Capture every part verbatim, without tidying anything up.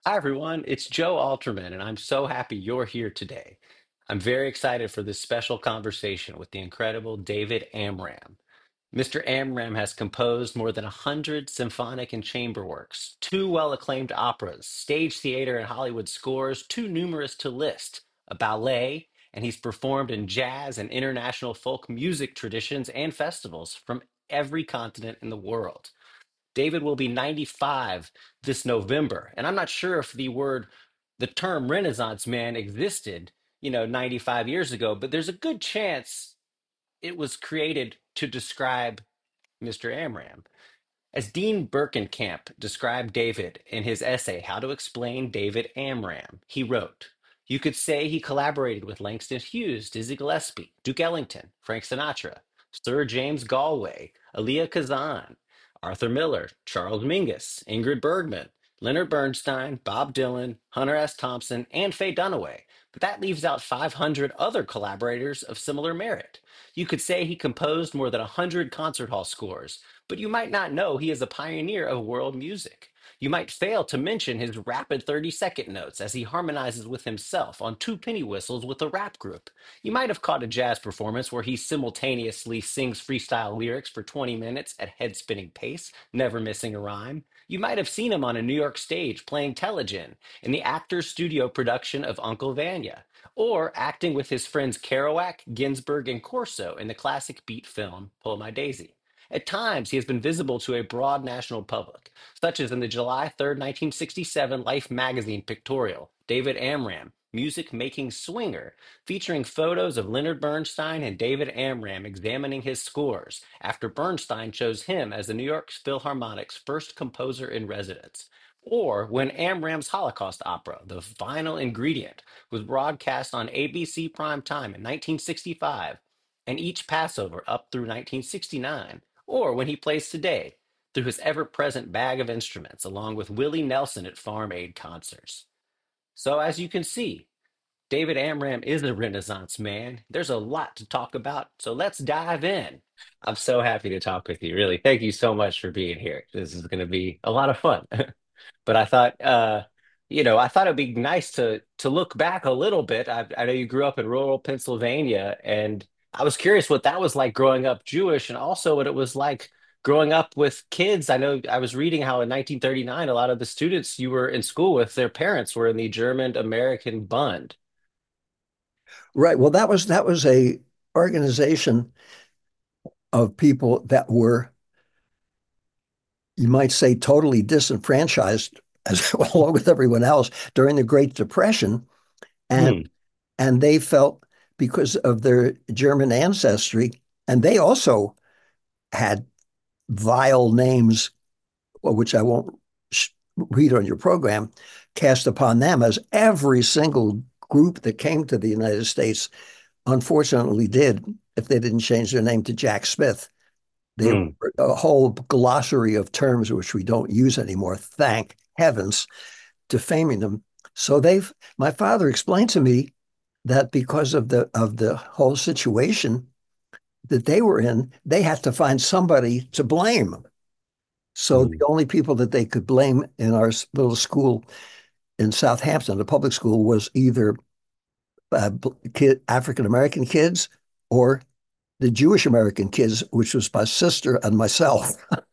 Hi, everyone. It's Joe Alterman, and I'm so happy you're here today. I'm very excited for this special conversation with the incredible David Amram. Mister Amram has composed more than a hundred symphonic and chamber works, two well-acclaimed operas, stage theater and Hollywood scores, too numerous to list, a ballet, and he's performed in jazz and international folk music traditions and festivals from every continent in the world. David will be ninety-five this November. And I'm not sure if the word, the term Renaissance man existed, you know, ninety-five years ago, but there's a good chance it was created to describe Mister Amram. As Dean Berkenkamp described David in his essay, How to Explain David Amram, he wrote, you could say he collaborated with Langston Hughes, Dizzy Gillespie, Duke Ellington, Frank Sinatra, Sir James Galway, Elia Kazan, Arthur Miller, Charles Mingus, Ingrid Bergman, Leonard Bernstein, Bob Dylan, Hunter S. Thompson, and Faye Dunaway. But that leaves out five hundred other collaborators of similar merit. You could say he composed more than one hundred concert hall scores, but you might not know he is a pioneer of world music. You might fail to mention his rapid thirty second notes as he harmonizes with himself on two penny whistles with a rap group. You might have caught a jazz performance where he simultaneously sings freestyle lyrics for twenty minutes at head spinning pace, never missing a rhyme. You might have seen him on a New York stage playing Telegen in the Actors Studio production of Uncle Vanya, or acting with his friends Kerouac, Ginsberg, and Corso in the classic beat film Pull My Daisy. At times, he has been visible to a broad national public, such as in the July third, nineteen sixty-seven Life magazine pictorial, David Amram, Music Making Swinger, featuring photos of Leonard Bernstein and David Amram examining his scores after Bernstein chose him as the New York Philharmonic's first composer in residence. Or when Amram's Holocaust opera, The Final Ingredient, was broadcast on A B C prime time in nineteen sixty-five and each Passover up through nineteen sixty-nine, or when he plays today through his ever present bag of instruments, along with Willie Nelson at Farm Aid concerts. So, as you can see, David Amram is a Renaissance man. There's a lot to talk about, so let's dive in. I'm so happy to talk with you. Really, thank you so much for being here. This is going to be a lot of fun. But I thought, uh, you know, I thought it'd be nice to to look back a little bit. I, I know you grew up in rural Pennsylvania, and I was curious what that was like growing up Jewish, and also what it was like growing up with kids. I know I was reading how in nineteen thirty-nine, a lot of the students you were in school with, their parents were in the German American Bund. Right. Well, that was that was a organization of people that were, you might say, totally disenfranchised as along with everyone else during the Great Depression. And Hmm. and they felt because of their German ancestry, and they also had vile names, which I won't read on your program, cast upon them, as every single group that came to the United States unfortunately did if they didn't change their name to Jack Smith. They Hmm. were a whole glossary of terms which we don't use anymore, thank heavens, defaming them. So they've my father explained to me that because of the of the whole situation that they were in, they had to find somebody to blame. So Hmm. the only people that they could blame in our little school in Southampton, the public school, was either uh, kid, African American kids or the Jewish American kids, which was my sister and myself.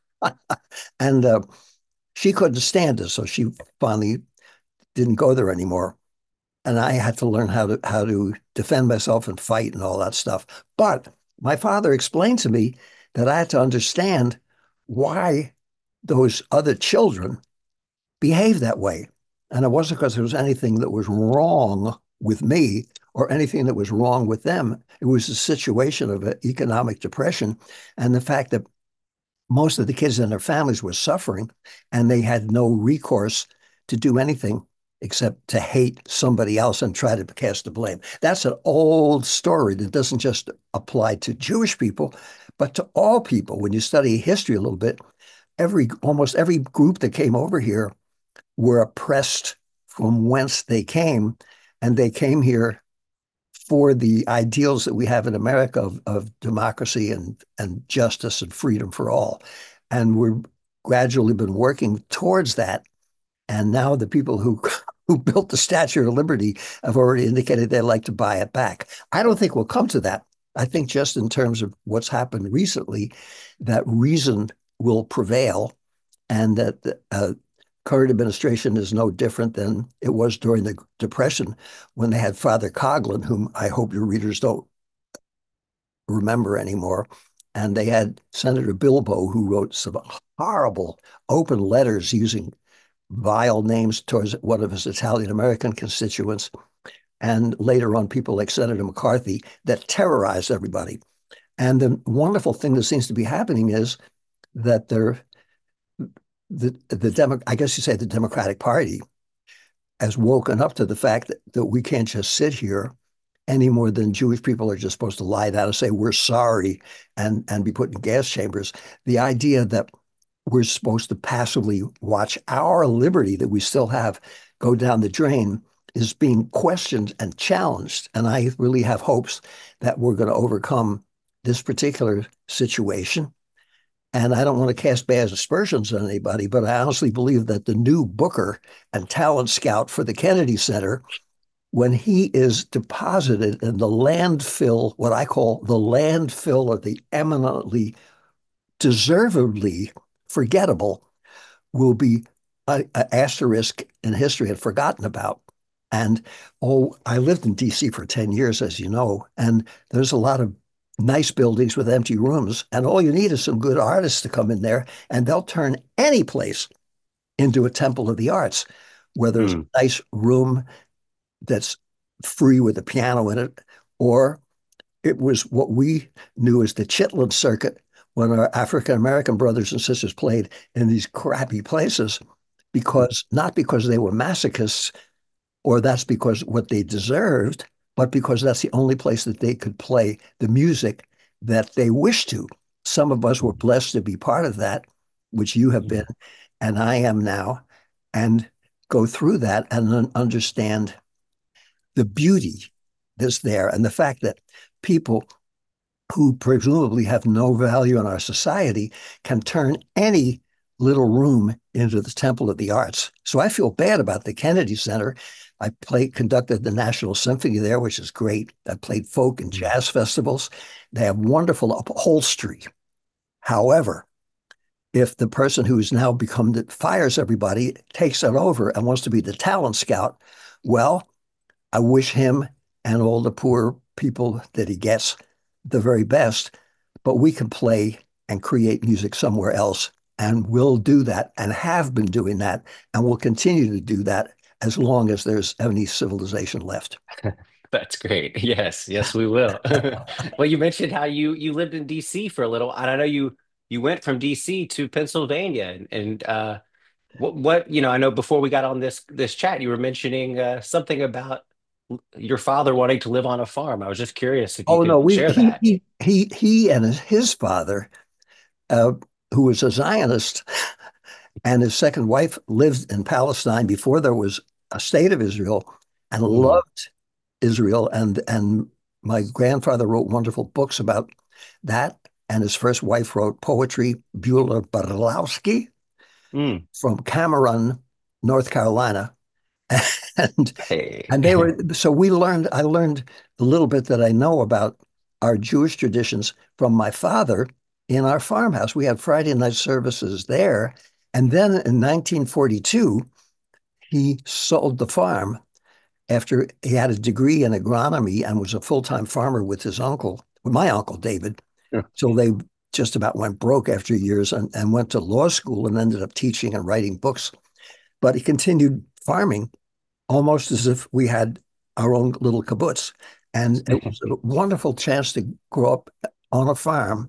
And uh, she couldn't stand it, so she finally didn't go there anymore. And I had to learn how to how to defend myself and fight and all that stuff. But my father explained to me that I had to understand why those other children behaved that way. And it wasn't because there was anything that was wrong with me or anything that was wrong with them. It was a situation of economic depression and the fact that most of the kids and their families were suffering and they had no recourse to do anything except to hate somebody else and try to cast the blame. That's an old story that doesn't just apply to Jewish people, but to all people. When you study history a little bit, every almost every group that came over here were oppressed from whence they came, and they came here for the ideals that we have in America of, of democracy and, and justice and freedom for all. And we've gradually been working towards that. And now the people who who built the Statue of Liberty have already indicated they'd like to buy it back. I don't think we'll come to that. I think just in terms of what's happened recently, that reason will prevail, and that the uh, current administration is no different than it was during the Depression when they had Father Coughlin, whom I hope your readers don't remember anymore. And they had Senator Bilbo, who wrote some horrible open letters using vile names towards one of his Italian American constituents. And later on, people like Senator McCarthy that terrorized everybody. And the wonderful thing that seems to be happening is that they're the the Demo, I guess you say the Democratic Party has woken up to the fact that, that we can't just sit here any more than Jewish people are just supposed to lie down and say we're sorry and and be put in gas chambers. The idea that we're supposed to passively watch our liberty that we still have go down the drain is being questioned and challenged. And I really have hopes that we're going to overcome this particular situation. And I don't want to cast bad aspersions on anybody, but I honestly believe that the new booker and talent scout for the Kennedy Center, when he is deposited in the landfill, what I call the landfill of the eminently, deservedly forgettable, will be an asterisk in history and forgotten about. And oh, I lived in D C for ten years, as you know, and there's a lot of nice buildings with empty rooms. And all you need is some good artists to come in there, and they'll turn any place into a temple of the arts, where there's Mm. a nice room that's free with a piano in it, or it was what we knew as the Chitlin circuit when our African American brothers and sisters played in these crappy places, because not because they were masochists or that's because what they deserved, but because that's the only place that they could play the music that they wished to. Some of us were blessed to be part of that, which you have been, and I am now, and go through that and understand the beauty that's there and the fact that people who presumably have no value in our society can turn any little room into the temple of the arts. So I feel bad about the Kennedy Center. I played, conducted the National Symphony there, which is great. I played folk and jazz festivals. They have wonderful upholstery. However, if the person who's now become that fires everybody takes it over and wants to be the talent scout, well, I wish him and all the poor people that he gets the very best, but we can play and create music somewhere else. And we'll do that and have been doing that and will continue to do that as long as there's any civilization left. That's great. Yes, yes, we will. Well, you mentioned how you you lived in D C for a little, and I know you you went from D C to Pennsylvania, and, and uh, what what you know, I know before we got on this this chat, you were mentioning uh, something about your father wanting to live on a farm. I was just curious if you Oh no, could we share he that. he he he and his, his father, uh, who was a Zionist, and his second wife lived in Palestine before there was a state of Israel, and Mm, loved Israel. And and my grandfather wrote wonderful books about that. And his first wife wrote poetry, Beulah Barlowski mm, from Cameron, North Carolina. And hey. and they were so we learned I learned the little bit that I know about our Jewish traditions from my father in our farmhouse. We had Friday night services there. And then in nineteen forty-two, he sold the farm after he had a degree in agronomy and was a full-time farmer with his uncle, with my uncle David. So they just about went broke after years, and, and went to law school and ended up teaching and writing books. But he continued farming almost as if we had our own little kibbutz. And it was a wonderful chance to grow up on a farm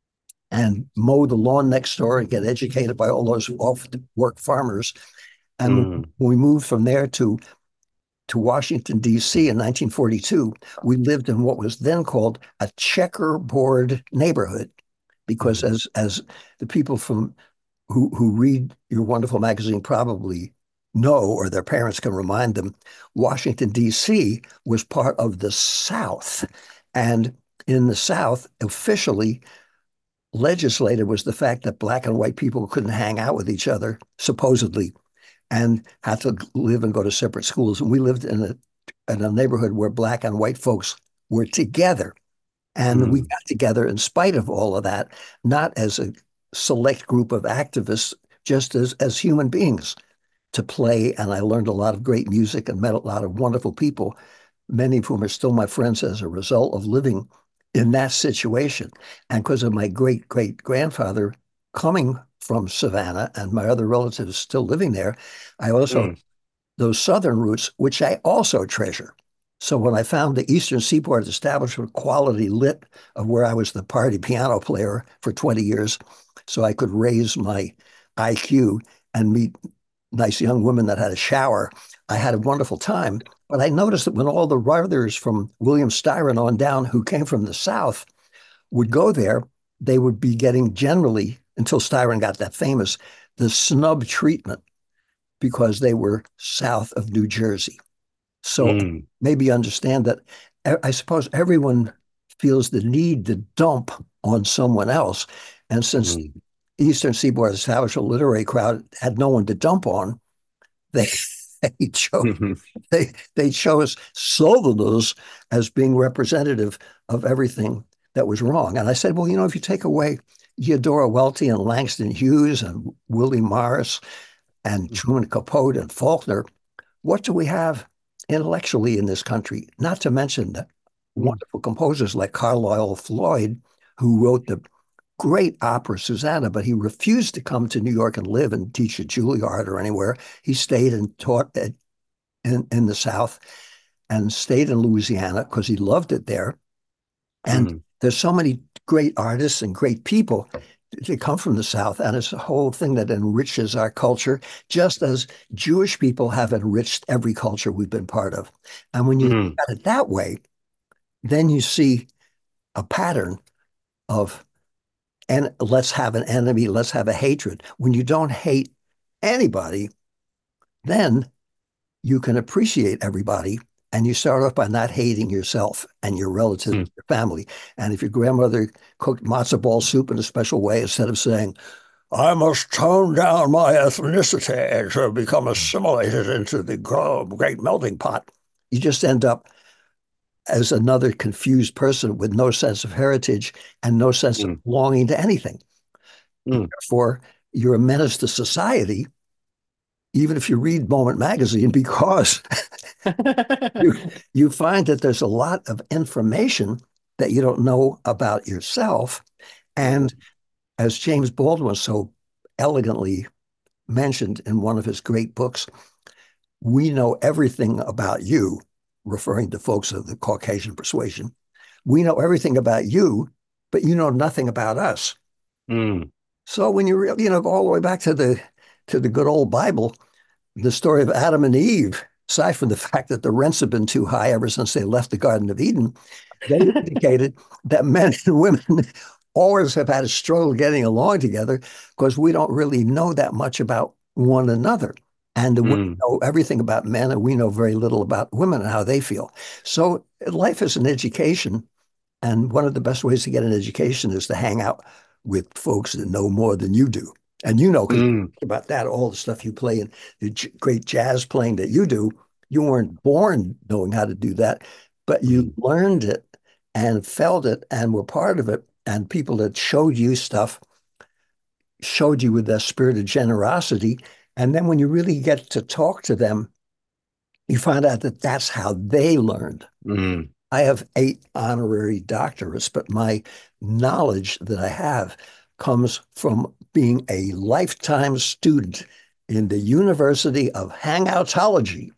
and mow the lawn next door and get educated by all those off work farmers. And when Mm, we moved from there to to Washington, D C in nineteen forty-two, we lived in what was then called a checkerboard neighborhood, because mm, as as the people from who who read your wonderful magazine probably know, or their parents can remind them, Washington, D C was part of the South. And in the South, officially legislated was the fact that black and white people couldn't hang out with each other, supposedly. and had to live and go to separate schools. And we lived in a in a neighborhood where black and white folks were together. And we Mm, got together in spite of all of that, not as a select group of activists, just as as human beings to play. And I learned a lot of great music and met a lot of wonderful people, many of whom are still my friends as a result of living in that situation. And because of my great great grandfather coming from Savannah and my other relatives still living there, I also mm, those southern roots, which I also treasure. So when I found the Eastern Seaboard establishment quality lit of where I was the party piano player for twenty years, so I could raise my I Q and meet nice young women that had a shower, I had a wonderful time. But I noticed that when all the writers from William Styron on down who came from the South would go there, they would be getting generally, until Styron got that famous, the snub treatment because they were south of New Jersey. So mm, maybe you understand that I suppose everyone feels the need to dump on someone else. And since mm, Eastern Seaboard established a literary crowd had no one to dump on, they they chose mhm, they they chose Southerners as being representative of everything that was wrong. And I said, well, you know, if you take away Eudora Welty and Langston Hughes and Willie Morris and Truman Capote and Faulkner, what do we have intellectually in this country? Not to mention the mm, wonderful composers like Carlisle Floyd, who wrote the great opera Susanna, but he refused to come to New York and live and teach at Juilliard or anywhere. He stayed and taught at, in, in the South and stayed in Louisiana because he loved it there. And mm, there's so many great artists and great people that come from the South, and it's a whole thing that enriches our culture, just as Jewish people have enriched every culture we've been part of. And when you look mm, at it that way, then you see a pattern of, and let's have an enemy, let's have a hatred. When you don't hate anybody, then you can appreciate everybody. And you start off by not hating yourself and your relatives, mm, your family. And if your grandmother cooked matzo ball soup in a special way, instead of saying, I must tone down my ethnicity to become assimilated into the great melting pot, you just end up as another confused person with no sense of heritage and no sense of mm, belonging to anything. mm. Therefore, you're a menace to society, even if you read Moment Magazine, because you you find that there's a lot of information that you don't know about yourself. And as James Baldwin so elegantly mentioned in one of his great books, we know everything about you, referring to folks of the Caucasian persuasion. We know everything about you, but you know nothing about us. Mm, So when you really, you know, go all the way back to the to the good old Bible, the story of Adam and Eve, aside from the fact that the rents have been too high ever since they left the Garden of Eden, they indicated that men and women always have had a struggle getting along together because we don't really know that much about one another. And the women mm, know everything about men, and we know very little about women and how they feel. So life is an education. And one of the best ways to get an education is to hang out with folks that know more than you do. And you know, because mm, about that, all the stuff you play and the j- great jazz playing that you do, you weren't born knowing how to do that, but you mm, learned it and felt it and were part of it. And people that showed you stuff showed you with that spirit of generosity. And then when you really get to talk to them, you find out that that's how they learned. mm. I have eight honorary doctorates, but my knowledge that I have comes from being a lifetime student in the University of Hangoutology,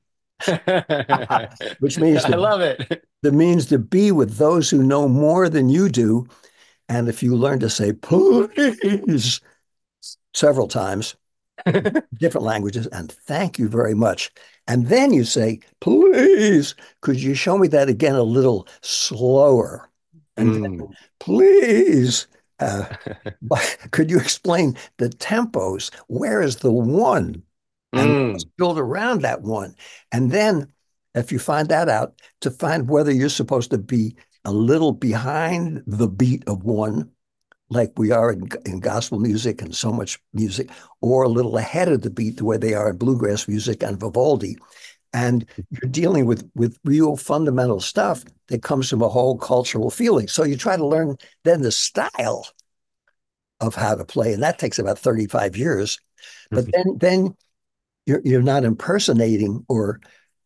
which means I to, love it. that means to be with those who know more than you do. And if you learn to say please several times, different languages, and thank you very much. And then you say, please, could you show me that again a little slower? And then, Mm, please, uh, could you explain the tempos? Where is the one? And let's mm, build around that one. And then, if you find that out, to find whether you're supposed to be a little behind the beat of one like we are in, in gospel music and so much music, or a little ahead of the beat the way they are in bluegrass music and Vivaldi. And you're dealing with with real fundamental stuff that comes from a whole cultural feeling. So you try to learn then the style of how to play, and that takes about thirty-five years. But then then you're you're not impersonating or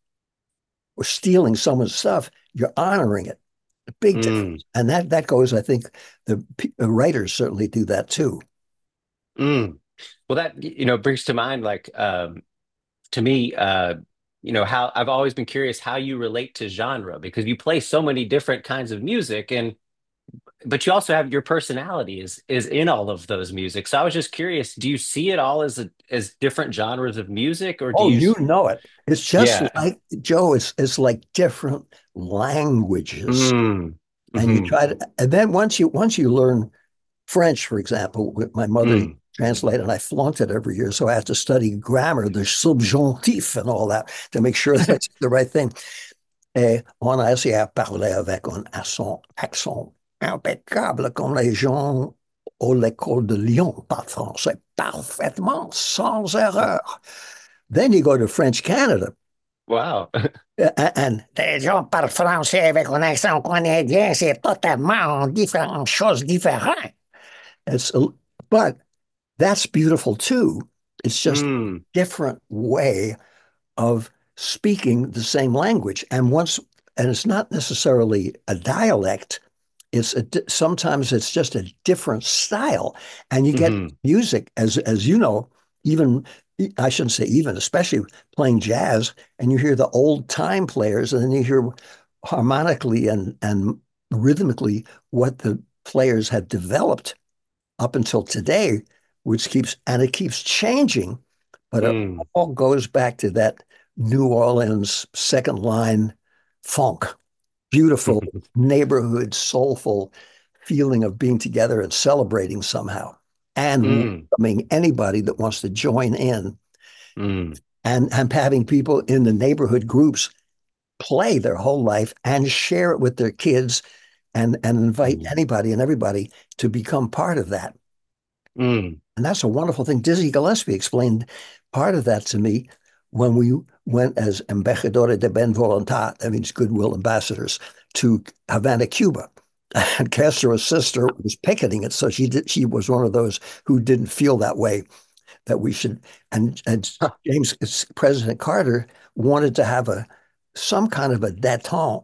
or stealing someone's stuff. You're honoring it. A big Mm, difference. And that that goes, I think the, the writers certainly do that too. mm. Well, that, you know, brings to mind, like, um, to me, uh, you know, how I've always been curious how you relate to genre because you play so many different kinds of music, and but you also have your personality is is in all of those music. So I was just curious, do you see it all as a, as different genres of music, or do Oh, you? you know it. It's just Yeah. like Joe, it's it's like different languages. Mm, And you hmm try to, and then once you once you learn French, for example, with my mother mm, translated, and I flunked it every year. So I have to study grammar, the subjonctif and all that to make sure that's the right thing. Et on a essayé à parler avec un accent, accent impeccable comme les gens à l'école de Lyon, pas français, parfaitement, sans erreur. Then you go to French Canada, wow. and les gens parlent français avec un accent canadien, c'est totalement différentes choses différentes. It's, but that's beautiful too. It's just a Mm, different way of speaking the same language. And once, and it's not necessarily a dialect. It's a, sometimes it's just a different style, and you get hmm music as as you know. Even I shouldn't say even, especially playing jazz, and you hear the old time players, and then you hear harmonically and and rhythmically what the players have developed up until today, which keeps and it keeps changing, but it mm, all goes back to that New Orleans second line funk, beautiful neighborhood, soulful feeling of being together and celebrating somehow, and mm, welcoming anybody that wants to join in, mm, and, and having people in the neighborhood groups play their whole life and share it with their kids and, and invite mm, anybody and everybody to become part of that. mm, And that's a wonderful thing. Dizzy Gillespie explained part of that to me when we went as embajadores de ben voluntad, that means goodwill ambassadors, to Havana, Cuba. And Castro's sister was picketing it, so she did. She was one of those who didn't feel that way that we should. And, and huh, James President Carter wanted to have a some kind of a détente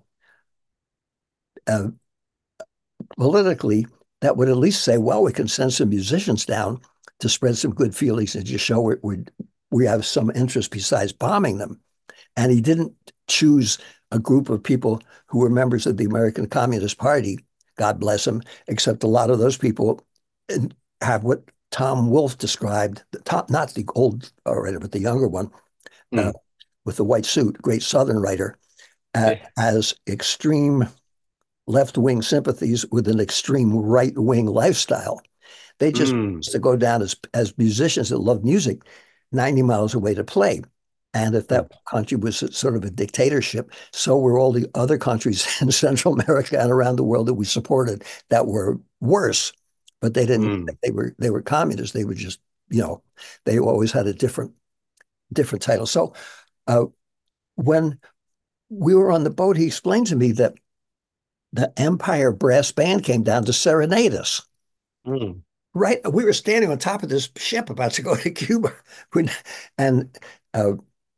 uh, politically that would at least say, well, we can send some musicians down to spread some good feelings and just show we we we have some interest besides bombing them. And he didn't choose a group of people who were members of the American Communist Party, God bless them, except a lot of those people have what Tom Wolfe described, the top, not the old writer, but the younger one, uh, mm, with the white suit, great Southern writer, uh, yeah, as extreme left wing sympathies with an extreme right wing lifestyle. They just mm, to go down as as musicians that love music ninety miles away to play. And if mm, that country was sort of a dictatorship, so were all the other countries in Central America and around the world that we supported that were worse. But they didn't. mm, They were they were communists. They were just you know they always had a different different title. So uh, when we were on the boat, he explained to me that the Empire Brass Band came down to serenade us. mm. Right, we were standing on top of this ship about to go to Cuba, when, and uh,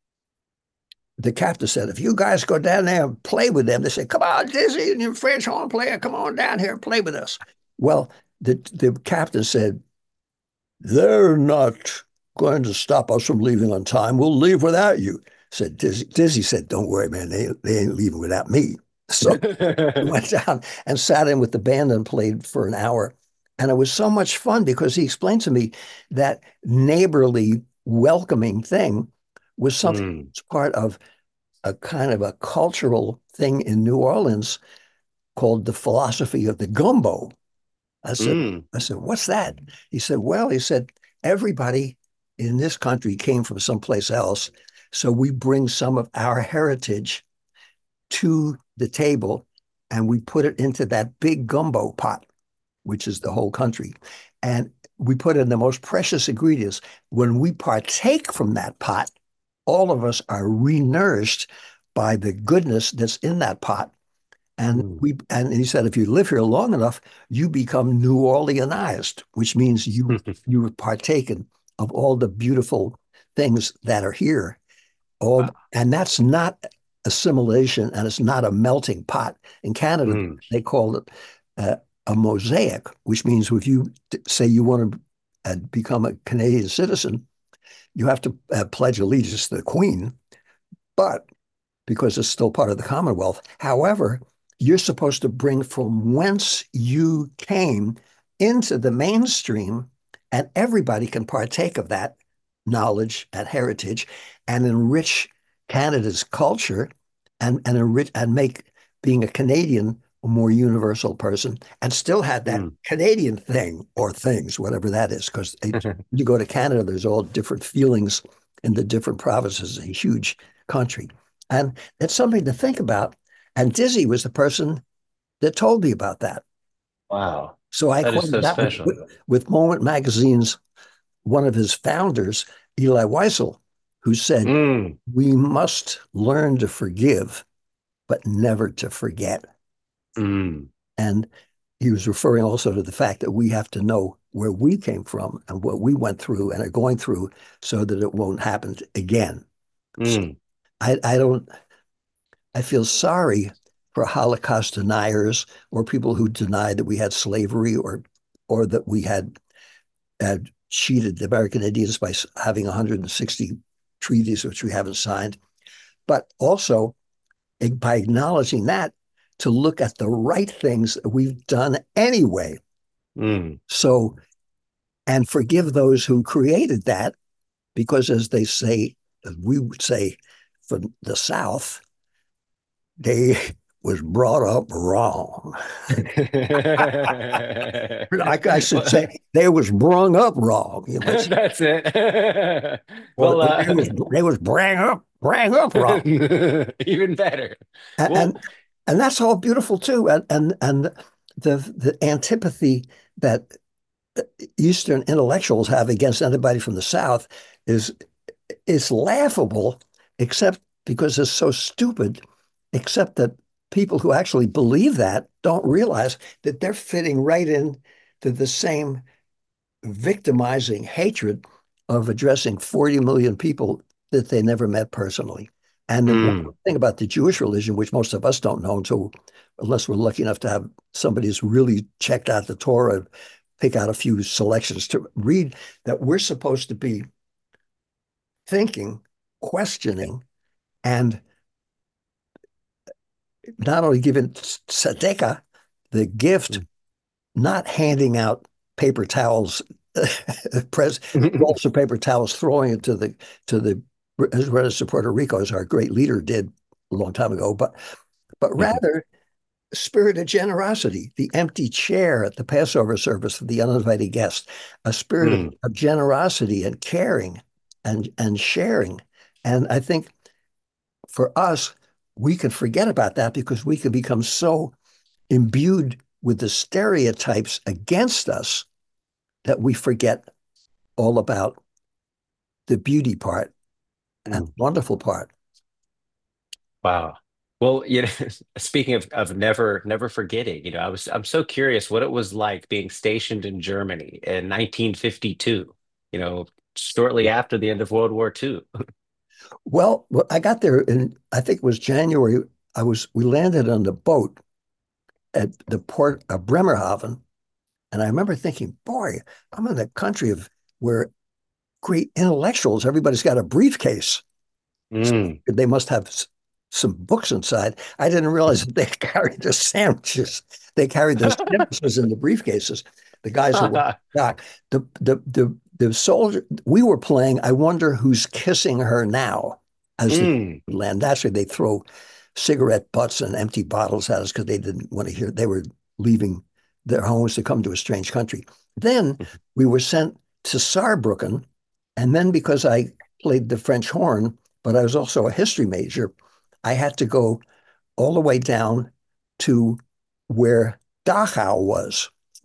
the captain said, "If you guys go down there and play with them," they said, "Come on, Dizzy, and your French horn player, come on down here and play with us." Well, the the captain said, "They're not going to stop us from leaving on time. We'll leave without you." Said Dizzy. Dizzy said, "Don't worry, man. They they ain't leaving without me." So we went down and sat in with the band and played for an hour. And it was so much fun because he explained to me that neighborly, welcoming thing was something Mm, that's part of a kind of a cultural thing in New Orleans called the philosophy of the gumbo. I said, mm, I said, what's that? He said, well, he said, everybody in this country came from someplace else. So we bring some of our heritage to the table and we put it into that big gumbo pot. which is the whole country. And we put in the most precious ingredients. When we partake from that pot, all of us are re-nourished by the goodness that's in that pot. And Mm. we and he said, if you live here long enough, you become New Orleanized, which means you you have partaken of all the beautiful things that are here. All Wow. and that's not assimilation, and it's not a melting pot. In Canada, Mm. they call it uh, a mosaic, which means if you say you want to uh, become a Canadian citizen, you have to uh, pledge allegiance to the Queen, but because it's still part of the Commonwealth. However, you're supposed to bring from whence you came into the mainstream, and everybody can partake of that knowledge and heritage and enrich Canada's culture and, and enrich and make being a Canadian a more universal person and still have that Mm. Canadian thing or things, whatever that is. Because you go to Canada, there's all different feelings in the different provinces, a huge country. And it's something to think about. And Dizzy was the person that told me about that. Wow. So I That is quoted so that with, special. with, with Moment Magazine's one of his founders, Eli Wiesel, who said, Mm. we must learn to forgive, but never to forget. Mm. And he was referring also to the fact that we have to know where we came from and what we went through and are going through so that it won't happen again. So Mm. I, I don't, I feel sorry for Holocaust deniers or people who deny that we had slavery or or that we had, had cheated the American Indians by having one hundred sixty treaties which we haven't signed, but also by acknowledging that to look at the right things that we've done anyway. Mm. So and forgive those who created that because as they say, as we would say from the South, they was brought up wrong. I, I should Well, say they was brung up wrong. You might say, that's it. or Well, they uh, was they was brang up brang up wrong, even better. and, Well, and and that's all beautiful too. And and and the the antipathy that Eastern intellectuals have against anybody from the South is is laughable, except because it's so stupid. Except that people who actually believe that don't realize that they're fitting right in to the same victimizing hatred of addressing forty million people that they never met personally. And the one mm, thing about the Jewish religion, which most of us don't know until, unless we're lucky enough to have somebody who's really checked out the Torah, pick out a few selections to read, that we're supposed to be thinking, questioning, and not only giving tzedekah, the gift, not handing out paper towels, press rolls of paper towels, throwing it to the to the residents of Puerto Rico, as our great leader did a long time ago, but but rather spirit of generosity, the empty chair at the Passover service for the uninvited guest, a spirit of, mm, of generosity and caring and and sharing. And I think for us, we can forget about that because we can become so imbued with the stereotypes against us that we forget all about the beauty part and mm. wonderful part. Wow. Well, you know, speaking of of never never forgetting, you know, I was I'm so curious what it was like being stationed in Germany in nineteen fifty-two, you know, shortly after the end of World War Two. Well, I got there in, I think it was January. I was, we landed on the boat at the port of Bremerhaven. And I remember thinking, boy, I'm in a country of where great intellectuals, everybody's got a briefcase. So Mm. they must have some books inside. I didn't realize that they carried their sandwiches. They carried their sandwiches in the briefcases. The guys who were back, the the the the soldier we were playing. I wonder who's kissing her now, as the Mm. land. Actually, they throw cigarette butts and empty bottles at us because they didn't want to hear. They were leaving their homes to come to a strange country. Then we were sent to Saarbrücken, and then because I played the French horn, but I was also a history major, I had to go all the way down to where Dachau was.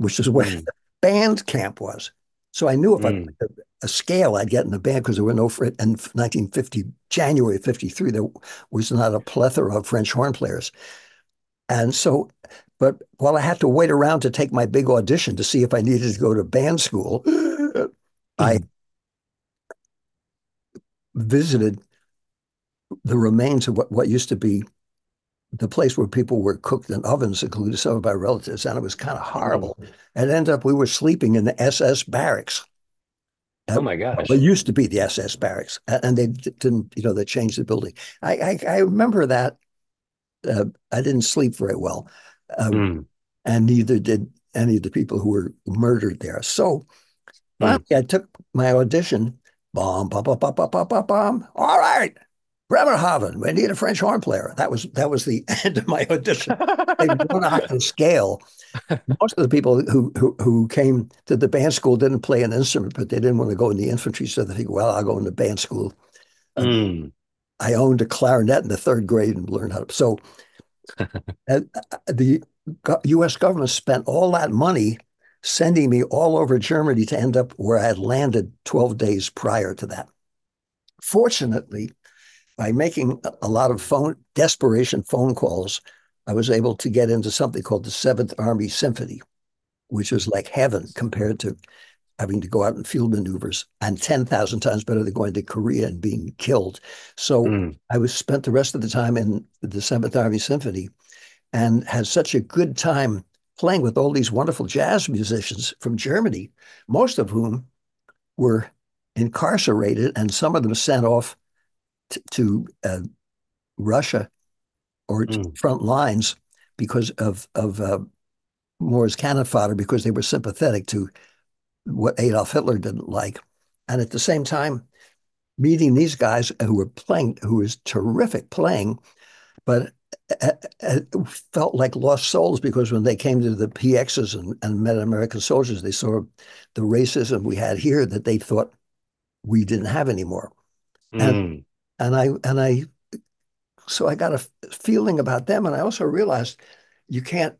which is where Mm, the band camp was. So I knew if I mm, put a, a scale, I'd get in the band because there were no, in nineteen fifty, January of fifty-three, there was not a plethora of French horn players. And so, but while I had to wait around to take my big audition to see if I needed to go to band school, I mm. visited the remains of what, what used to be the place where people were cooked in ovens, including some of my relatives, and it was kind of Mm. horrible. And ended up we were sleeping in the S S barracks. Oh Uh, my well, it gosh. used to be the S S barracks, and they didn't, you know, they changed the building. I I, I remember that. Uh, I didn't sleep very well, uh, Mm, and neither did any of the people who were murdered there. So finally, mm. I took my audition. Bomb, bomb, bomb, bomb, bomb, bomb, bomb, bomb. All right, Bremerhaven, we need a French horn player. That was that was the end of my audition. They've gone off the scale. Most of the people who, who who came to the band school didn't play an instrument, but they didn't want to go in the infantry, so they think, well, I'll go into band school. Um, Mm. I owned a clarinet in the third grade and learned how to. So uh, the U S government spent all that money sending me all over Germany to end up where I had landed twelve days prior to that. Fortunately, by making a lot of phone desperation phone calls, I was able to get into something called the Seventh Army Symphony, which was like heaven compared to having to go out in field maneuvers, and ten thousand times better than going to Korea and being killed. So Mm. I was spent the rest of the time in the Seventh Army Symphony and had such a good time playing with all these wonderful jazz musicians from Germany, most of whom were incarcerated and some of them sent off t- to uh, Russia or to Mm. front lines because of of uh, Moore's cannon fodder because they were sympathetic to what Adolf Hitler didn't like, and at the same time meeting these guys who were playing, who was terrific playing, but it felt like lost souls because when they came to the P Xs and, and met American soldiers, they saw the racism we had here that they thought we didn't have anymore. And Mm. and I and I so I got a feeling about them, and I also realized you can't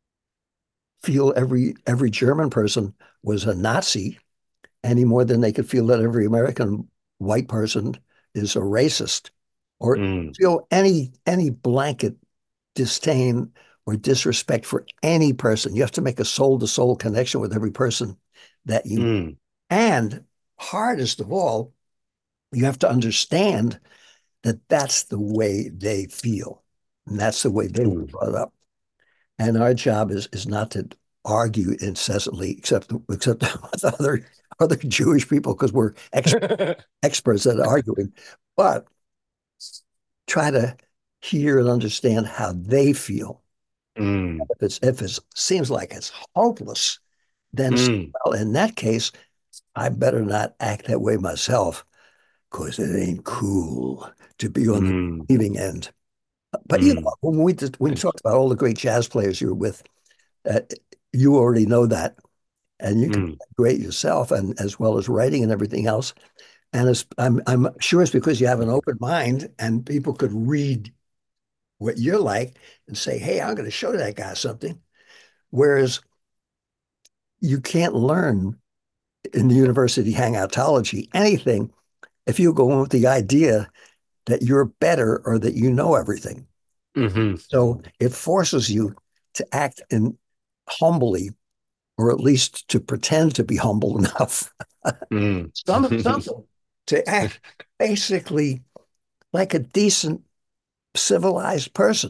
feel every every German person was a Nazi any more than they could feel that every American white person is a racist, or Mm. feel any any blanket disdain or disrespect for any person. You have to make a soul to soul connection with every person that you meet. Mm. And hardest of all, you have to understand that that's the way they feel. And that's the way they were Mm. brought up. And our job is is not to argue incessantly, except except with other other Jewish people, because we're ex experts at arguing, but try to hear and understand how they feel. Mm. If it's if it seems like it's hopeless, then Mm. well, in that case, I better not act that way myself because it ain't cool to be on the Mm. receiving end. But you Mm. know, when we did, when we talked about all the great jazz players you were with, uh, you already know that, and you can Mm. play great yourself, and as well as writing and everything else. And it's, I'm I'm sure it's because you have an open mind, and people could read what you're like and say, "Hey, I'm going to show that guy something." Whereas you can't learn in the university hangoutology anything if you go in with the idea that you're better or that you know everything. Mhm. So it forces you to act in humbly, or at least to pretend to be humble enough, Mm. some something to act basically like a decent, civilized person.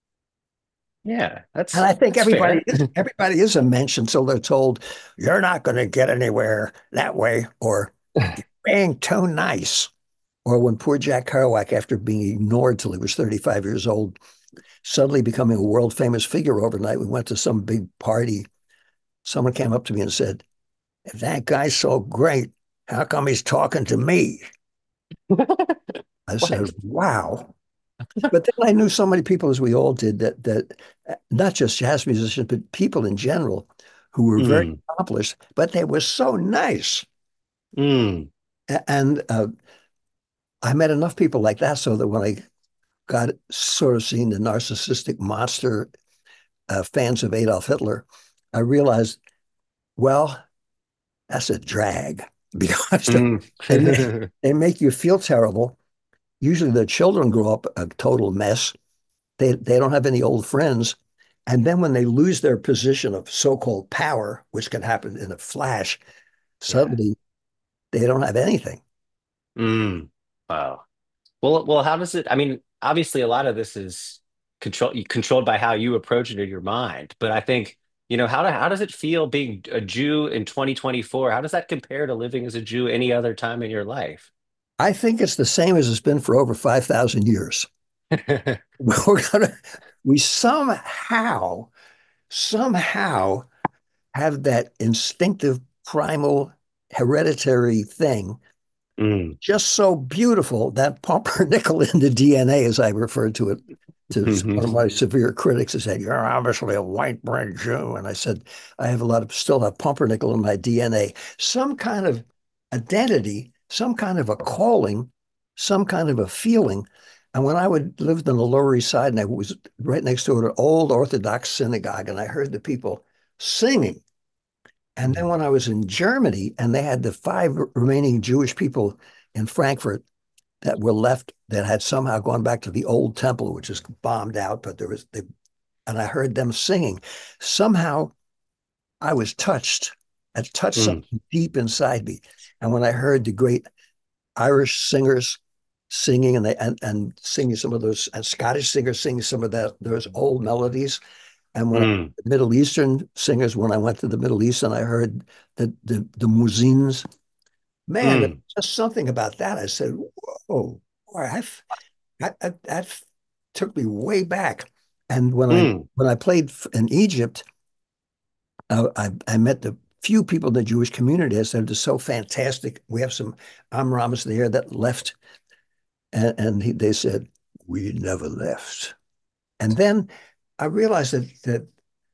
Yeah, And that's I think that's everybody fair. is everybody is a mensch until they're told you're not going to get anywhere that way, or being too nice. Or when poor Jack Kerouac, after being ignored till he was thirty-five years old, suddenly becoming a world famous figure overnight, we went to some big party. Someone came up to me and said, if that guy's so great, how come he's talking to me? I said, What? wow. But then I knew so many people, as we all did, that that uh, not just jazz musicians, but people in general who were very Mm. accomplished, but they were so nice. Mm. A- And uh, I met enough people like that so that when I got sort of seeing the narcissistic monster uh, fans of Adolf Hitler, I realized Well, that's a drag because they, Mm. they make, they make you feel terrible. Usually the children grow up a total mess. They they don't have any old friends. And then when they lose their position of so-called power, which can happen in a flash, Yeah. suddenly they don't have anything. Mm. Wow. Well, well, how does it? I mean, obviously, a lot of this is control controlled by how you approach it in your mind. But I think, you know, how do, how does it feel being a Jew in twenty twenty-four? How does that compare to living as a Jew any other time in your life? I think it's the same as it's been for over five thousand years. We're gonna, we somehow, somehow have that instinctive, primal, hereditary thing Mm. just so beautiful that pumpernickel in the D N A, as I referred to it to one of my severe critics, who said, "You're obviously a white bread Jew." And I said, I have a lot of, still have pumpernickel in my D N A. Some kind of identity, some kind of a calling, some kind of a feeling. And when I would lived on the Lower East Side and I was right next to an old Orthodox synagogue and I heard the people singing. And then Mm. when I was in Germany and they had the five remaining Jewish people in Frankfurt that were left that had somehow gone back to the old temple, which is bombed out, but there was they, and I heard them singing. Somehow I was touched. I touched Mm. something deep inside me. And when I heard the great Irish singers singing and they and, and singing some of those and Scottish singers singing some of that those old melodies, and when I, Mm. Middle Eastern singers, when I went to the Middle East and I heard the the, the muezzins, man, there's Mm. just something about that. I said, "Whoa, boy, I've, that, that that took me way back." And when I Mm. when I played in Egypt, uh, I I met the few people in the Jewish community. I said, "It's so fantastic. We have some Amrams there that left," and, and he, they said, "We never left." And then I realized that that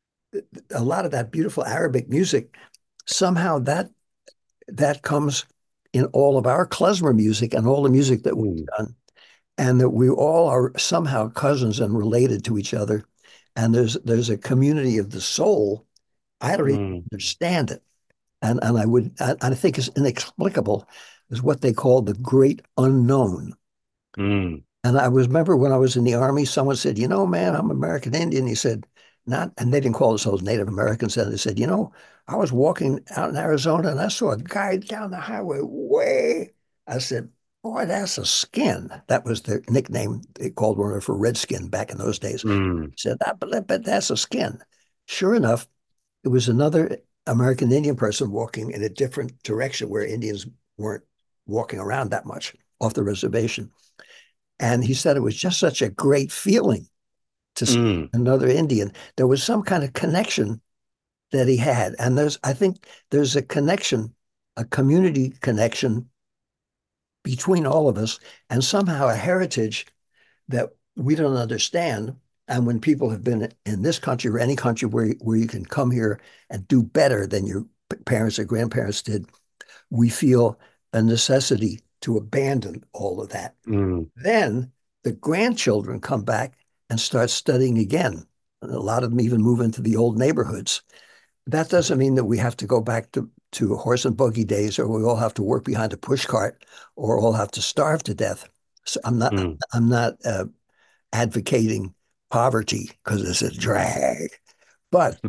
a lot of that beautiful Arabic music somehow that that comes in all of our klezmer music and all the music that we've Mm. done, and that we all are somehow cousins and related to each other. And there's there's a community of the soul. I don't even Mm. understand it, and and I would I, I think it's inexplicable, is what they call the great unknown. Mm. And I was remember when I was in the army, someone said, "You know, man, I'm American Indian." He said, "Not," and they didn't call themselves Native Americans. And they said, "You know, I was walking out in Arizona and I saw a guy down the highway way." I said, "Boy, that's a skin." That was the nickname they called one for Redskin back in those days. Mm. He said, "That, but, but that's a skin." Sure enough, it was another American Indian person walking in a different direction where Indians weren't walking around that much off the reservation. And he said it was just such a great feeling to see Mm. another Indian. There was some kind of connection that he had. And there's, I think there's a connection, a community connection between all of us, and somehow a heritage that we don't understand. And when people have been in this country or any country where, where you can come here and do better than your parents or grandparents did, we feel a necessity to abandon all of that. Mm. Then the grandchildren come back and start studying again. And a lot of them even move into the old neighborhoods. That doesn't mean that we have to go back to, to horse and buggy days, or we all have to work behind a push cart, or all have to starve to death. So I'm not Mm. I'm not uh, advocating poverty because it's a drag, but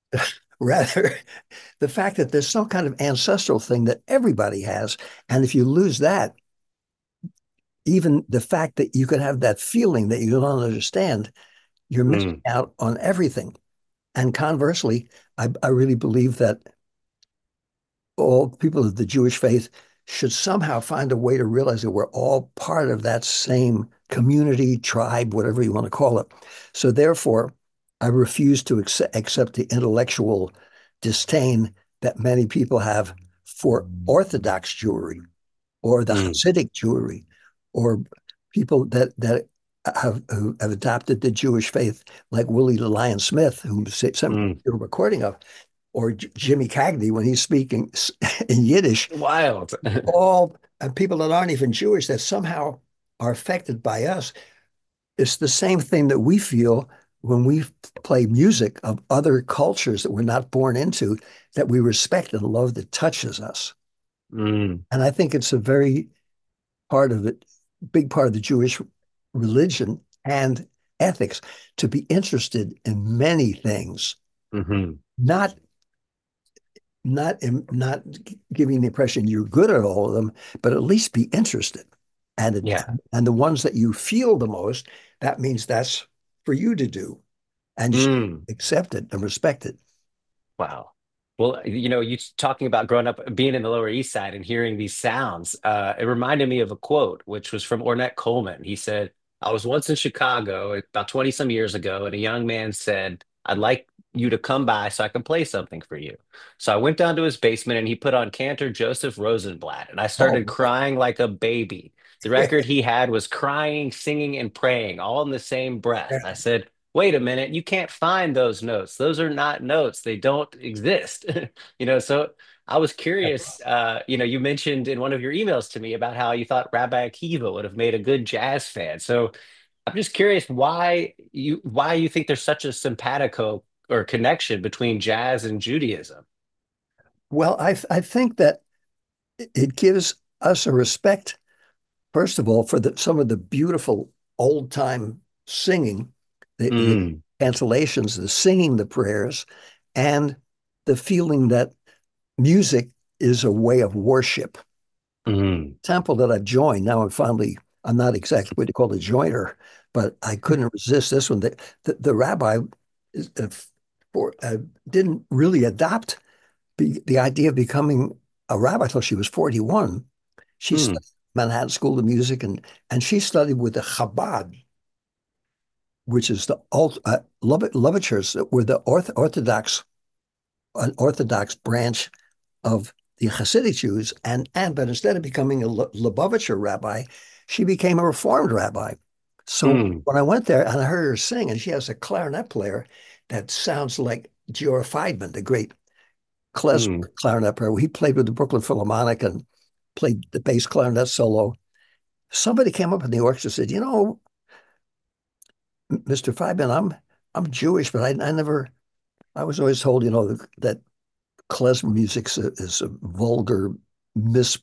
rather the fact that there's some kind of ancestral thing that everybody has, and if you lose that, even the fact that you can have that feeling that you don't understand, you're missing Mm. out on everything. And conversely, I, I really believe that all people of the Jewish faith should somehow find a way to realize that we're all part of that same community, tribe, whatever you want to call it. So therefore, I refuse to accept, accept the intellectual disdain that many people have for Orthodox Jewry or the Mm. Hasidic Jewry or people that that have, who have adopted the Jewish faith, like Willie the Lion Smith, who some Mm. a recording of, or J- Jimmy Cagney when he's speaking in Yiddish, Wild. all and people that aren't even Jewish that somehow are affected by us. It's the same thing that we feel when we play music of other cultures that we're not born into, that we respect and love that touches us. Mm, And I think it's a very part of it, big part of the Jewish religion and ethics to be interested in many things, hmm. not not not giving the impression you're good at all of them, but at least be interested. And it, Yeah. and the ones that you feel the most, that means that's for you to do, and you should Mm. accept it and respect it. Wow. Well, you know, you talking about growing up, being in the Lower East Side and hearing these sounds, uh, it reminded me of a quote, which was from Ornette Coleman. He said, I was once in Chicago about twenty some years ago, and a young man said, I'd like you to come by so I can play something for you. So I went down to his basement and he put on Cantor Joseph Rosenblatt, and I Oh started man. crying like a baby. The record he had was crying, singing, and praying all in the same breath. I said, wait a minute, you can't find those notes. Those are not notes. They don't exist. You know, so I was curious, uh, you know, you mentioned in one of your emails to me about how you thought Rabbi Akiva would have made a good jazz fan. So I'm just curious why you why you think there's such a simpatico or connection between jazz and Judaism. Well, I I think that it gives us a respect, first of all, for the, some of the beautiful old time singing, the, the Mm, cantations, the singing, the prayers, and the feeling that music is a way of worship. mm, Temple that I've joined, now I'm finally, I'm not exactly what you call a joiner, but I couldn't resist this one. The, the, the rabbi uh, for, uh, didn't really adopt the, the idea of becoming a rabbi until she was forty-one. She mm, studied Manhattan School of Music, and and she studied with the Chabad, which is the alt, uh, Lubavitchers, were the orth, Orthodox an Orthodox branch of the Hasidic Jews, and and but instead of becoming a Lubavitcher rabbi, she became a Reformed rabbi. So mm, when I went there and I heard her sing, and she has a clarinet player that sounds like Giora Feidman, the great klezmer mm. clarinet player. He played with the Brooklyn Philharmonic and played the bass clarinet solo. Somebody came up in the orchestra and said, "You know, mister Feidman, I'm I'm Jewish, but I, I never. I was always told, you know, that klezmer music is a, is a vulgar mis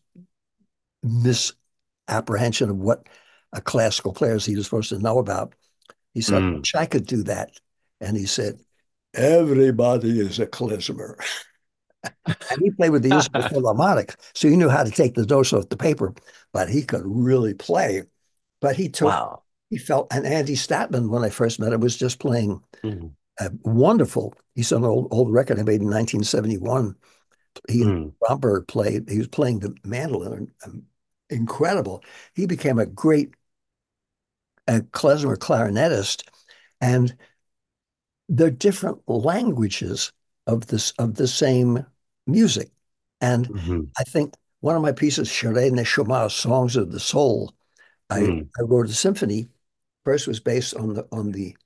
misapprehension of what a classical player is he was supposed to know about." He said, "I Mm. wish I could do that." And he said, "Everybody is a klezmer." And he played with the Israel Philharmonic, so he knew how to take the dose off the paper, but he could really play. But he took, Wow. he felt, and Andy Statman, when I first met him, was just playing Mm, uh, wonderful. He's on an old, old record I made in nineteen seventy-one. He and mm, Romberg played, he was playing the mandolin, um, incredible. He became a great uh, klezmer clarinetist, and they're different languages of this of the same music. And mhm, I think one of my pieces, Sharei Neshama, Songs of the Soul, I, mm, I wrote a symphony. First was based on the on the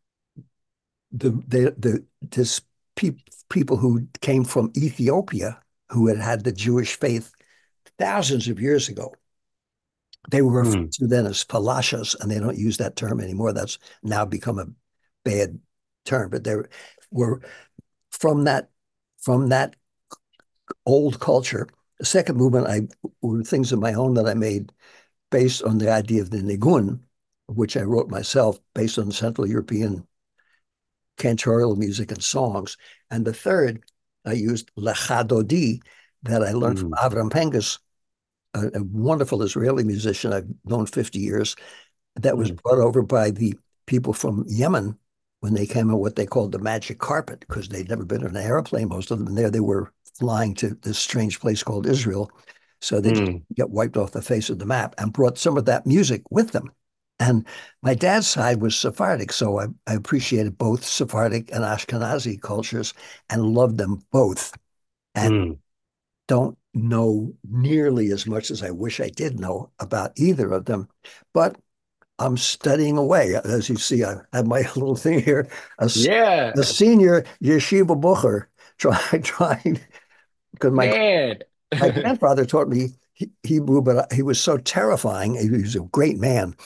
the the, the this pe people who came from Ethiopia who had had the Jewish faith thousands of years ago. They were referred mm, to then as Palashas, and they don't use that term anymore. That's now become a bad term, but they were from that from that old culture. The second movement, I were things of my own that I made based on the idea of the nigun, which I wrote myself based on Central European cantorial music and songs. And the third, I used Lecha Dodi that I learned from mm, Avram Pengas, a, a wonderful Israeli musician I've known fifty years, that was mm, brought over by the people from Yemen when they came on what they called the magic carpet, because they'd never been in an airplane, most of them. And there they were flying to this strange place called Israel. So they just mm, get wiped off the face of the map, and brought some of that music with them. And my dad's side was Sephardic, so I, I appreciated both Sephardic and Ashkenazi cultures and loved them both. And mm. don't know nearly as much as I wish I did know about either of them. But I'm studying away. As you see, I have my little thing here, a, Yeah, a senior yeshiva bucher trying, trying, because my, man. my grandfather taught me Hebrew, but he was so terrifying. He was a great man.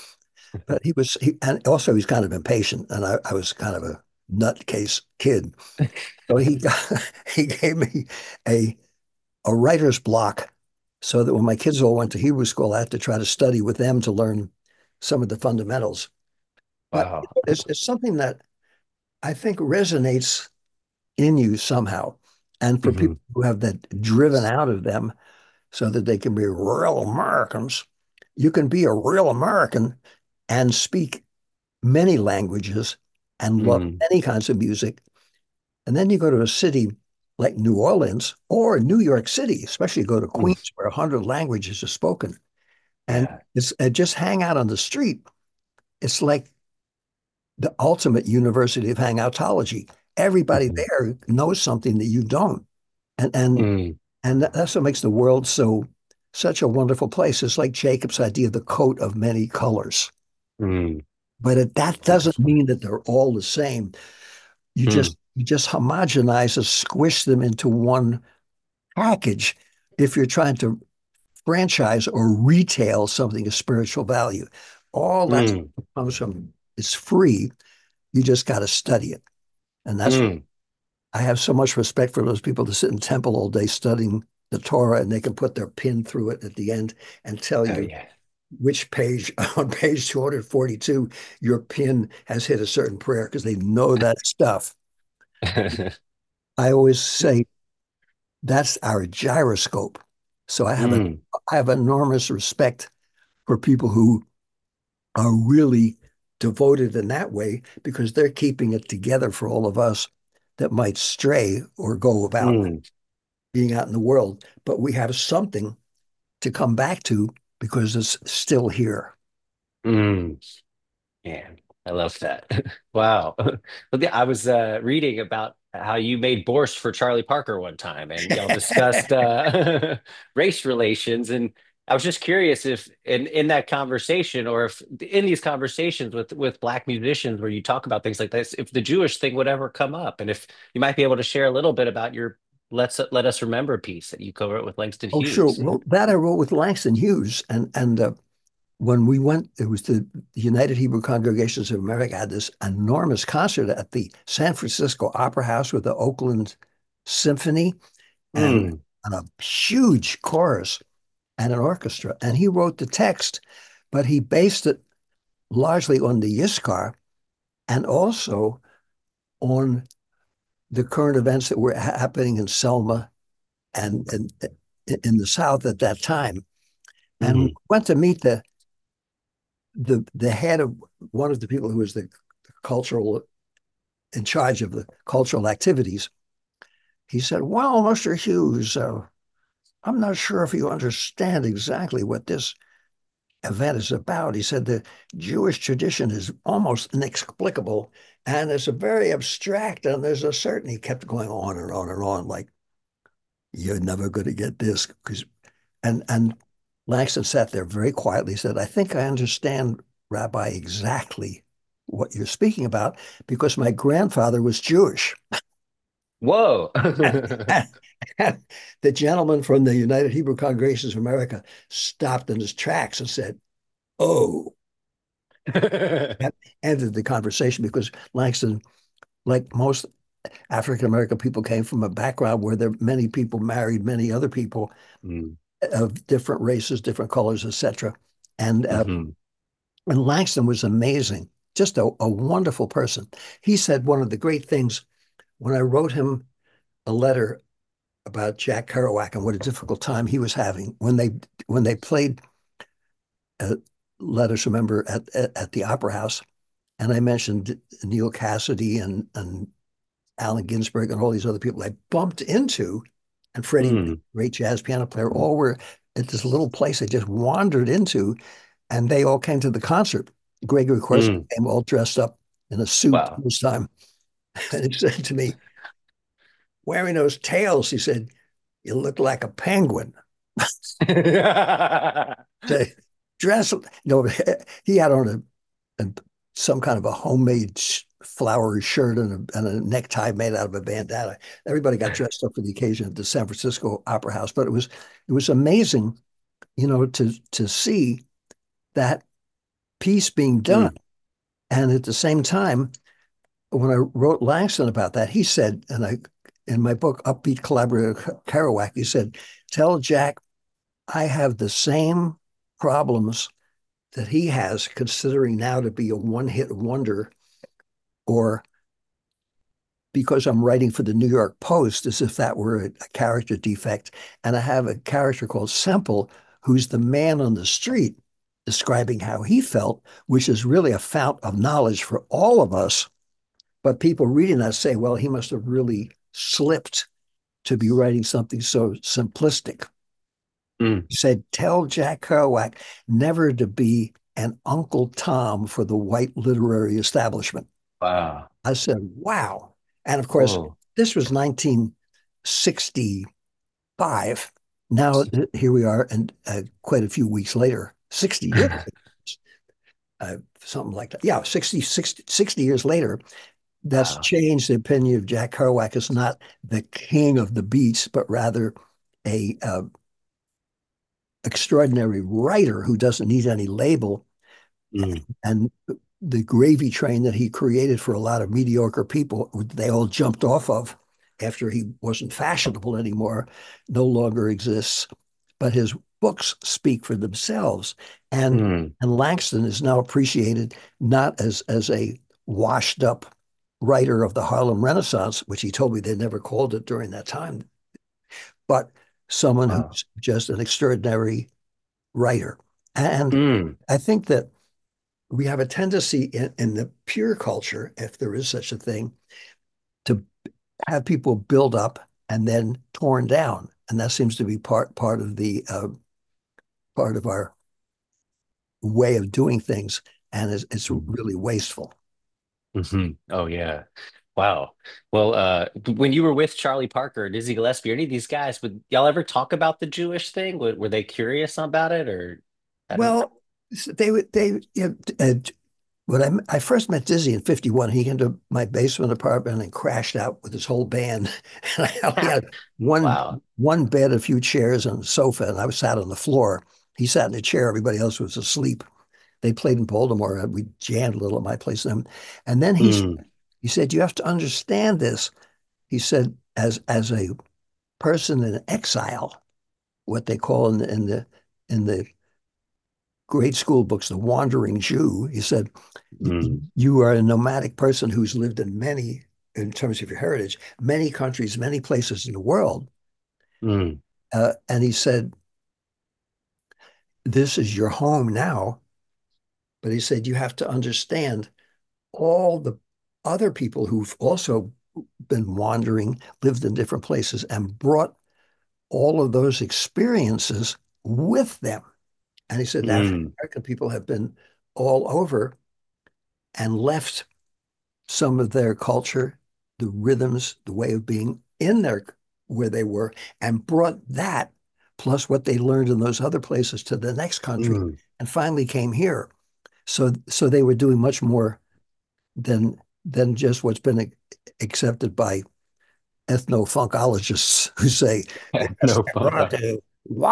But he was, he, and also he's kind of impatient, and I, I was kind of a nutcase kid. So he got, he gave me a a writer's block, so that when my kids all went to Hebrew school, I had to try to study with them to learn some of the fundamentals. But Wow. it's, it's something that I think resonates in you somehow. And for Hmm. people who have that driven out of them so that they can be real Americans, you can be a real American and speak many languages and love Hmm. many kinds of music. And then you go to a city like New Orleans or New York City, especially go to Queens where a hundred languages are spoken. And Yeah. it's uh, just hang out on the street. It's like the ultimate university of hangoutology. Everybody Hmm. there knows something that you don't. And and Mm, and that's what makes the world so such a wonderful place. It's like Jacob's idea of the coat of many colors. mm, But it, that doesn't beautiful. mean that they're all the same. You Mm, just you just homogenize and squish them into one package if you're trying to franchise or retail something of spiritual value. All that mm, comes from it's free. You just got to study it. And that's what mm. I have so much respect for those people that sit in temple all day studying the Torah and they can put their pin through it at the end and tell Oh you yeah. which page on page two hundred forty-two your pin has hit a certain prayer because they know that stuff. I always say that's our gyroscope. So I have a Mm, I have enormous respect for people who are really devoted in that way because they're keeping it together for all of us that might stray or go about mm, being out in the world. But we have something to come back to because it's still here. mm. Man, I love that. Wow. Well, yeah, I was uh, reading about how you made borscht for Charlie Parker one time, and y'all discussed uh, race relations. And I was just curious if in in that conversation, or if in these conversations with with Black musicians where you talk about things like this, if the Jewish thing would ever come up, and if you might be able to share a little bit about your Let's Let Us Remember piece that you co-wrote with Langston Oh, sure. Hughes. Well, that I wrote with Langston Hughes, and and uh, when we went, it was the United Hebrew Congregations of America had this enormous concert at the San Francisco Opera House with the Oakland Symphony and, Mm, and a huge chorus and an orchestra. And he wrote the text, but he based it largely on the Yiskar and also on the current events that were happening in Selma and, and in the South at that time. And we mm, went to meet the the the head of one of the people who was the cultural in charge of the cultural activities. He said, "Well, Mister Hughes, uh, I'm not sure if you understand exactly what this event is about." He said the Jewish tradition is almost inexplicable and it's a very abstract, and there's a certain, he kept going on and on and on, like, you're never going to get this. Because and and Langston sat there very quietly, said, I think I understand, Rabbi, exactly what you're speaking about because my grandfather was Jewish. whoa. The gentleman from the United Hebrew Congregations of America stopped in his tracks and said, "Oh," that ended the conversation because Langston, like most African American people, came from a background where there many people married many other people Mm, of different races, different colors, et cetera. And uh, mhm, and Langston was amazing, just a, a wonderful person. He said one of the great things when I wrote him a letter about Jack Kerouac and what a difficult time he was having when they when they played uh, Let Us Remember at, at, at the Opera House, and I mentioned Neil Cassidy and and Allen Ginsberg and all these other people I bumped into, and Freddie, mm, great jazz piano player, all were at this little place I just wandered into, and they all came to the concert. Gregory Corso mm. came all dressed up in a suit Wow. this time, and he said to me, wearing those tails, he said, "You look like a penguin." Say, dress, you know, he had on a, a some kind of a homemade flowery shirt and a, and a necktie made out of a bandana. Everybody got dressed up for the occasion at the San Francisco Opera House, but it was it was amazing, you know, to to see that peace being done. Mm. And at the same time, when I wrote Langston about that, he said, and I, in my book, Upbeat Collaborator Kerouac, he said, tell Jack I have the same problems that he has, considering now to be a one hit wonder, or because I'm writing for the New York Post, as if that were a, a character defect. And I have a character called Semple, who's the man on the street describing how he felt, which is really a fount of knowledge for all of us. But people reading that say, well, he must have really slipped to be writing something so simplistic. Mm. He said, tell Jack Kerouac never to be an Uncle Tom for the white literary establishment. Wow. I said, wow. And of course, Whoa. this was nineteen sixty-five. Now, here we are, and uh, quite a few weeks later, sixty years, uh, something like that. Yeah, sixty, sixty, sixty years later, that's Wow. changed the opinion of Jack Kerouac as not the king of the beats, but rather a uh, extraordinary writer who doesn't need any label. Mm. And the gravy train that he created for a lot of mediocre people, they all jumped off of after he wasn't fashionable anymore, no longer exists. But his books speak for themselves. And Mm. and Langston is now appreciated not as as a washed up writer of the Harlem Renaissance, which he told me they never called it during that time, but someone Wow. who's just an extraordinary writer. And Mm. I think that we have a tendency in, in the pure culture, if there is such a thing, to have people build up and then torn down, and that seems to be part part of the uh, part of our way of doing things, and it's, it's Mm. really wasteful. Mhm. Oh yeah. Wow. Well, uh, when you were with Charlie Parker, Dizzy Gillespie, or any of these guys, would y'all ever talk about the Jewish thing? Were, were they curious about it, or I don't? Well, they would they you know, uh, when I I first met Dizzy in fifty-one, he came to my basement apartment and crashed out with his whole band. And I only had one Wow. one bed, a few chairs, and a sofa, and I was sat on the floor. He sat in a chair. Everybody else was asleep. They played in Baltimore, and we jammed a little at my place. And, and then he Mm. he said, "You have to understand this." He said, "As as a person in exile, what they call in the in the in the grade school books, the wandering Jew," he said, Mm. you are a nomadic person who's lived in many, in terms of your heritage, many countries, many places in the world. Mm. Uh, and he said, this is your home now. But he said, you have to understand all the other people who've also been wandering, lived in different places, and brought all of those experiences with them. And he said, African Mm. American people have been all over and left some of their culture, the rhythms, the way of being in their where they were, and brought that plus what they learned in those other places to the next country, Mm. and finally came here. So so they were doing much more than than just what's been accepted by ethno-funkologists who say they No just fun. brought the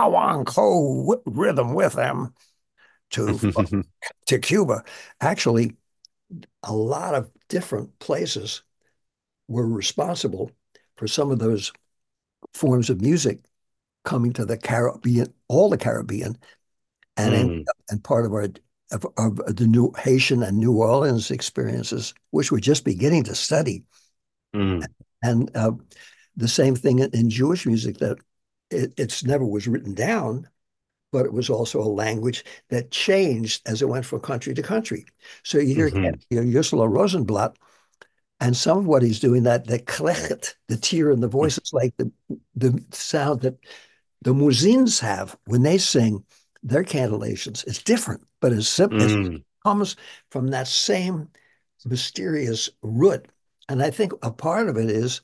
Wawanko rhythm with them to to Cuba. Actually, a lot of different places were responsible for some of those forms of music coming to the Caribbean, all the Caribbean, and ending Mm. up and part of our of, of the new Haitian and New Orleans experiences, which we're just beginning to study. Mm. And uh, the same thing in, in Jewish music, that it, it's never was written down, but it was also a language that changed as it went from country to country. So you hear, Mhm. you know, Ursula Rosenblatt, and some of what he's doing, that the klechet, the tear in the voice, is like the the sound that the Muzins have when they sing their cantillations. It's different, but as simple as Mm. comes from that same mysterious root. And I think a part of it is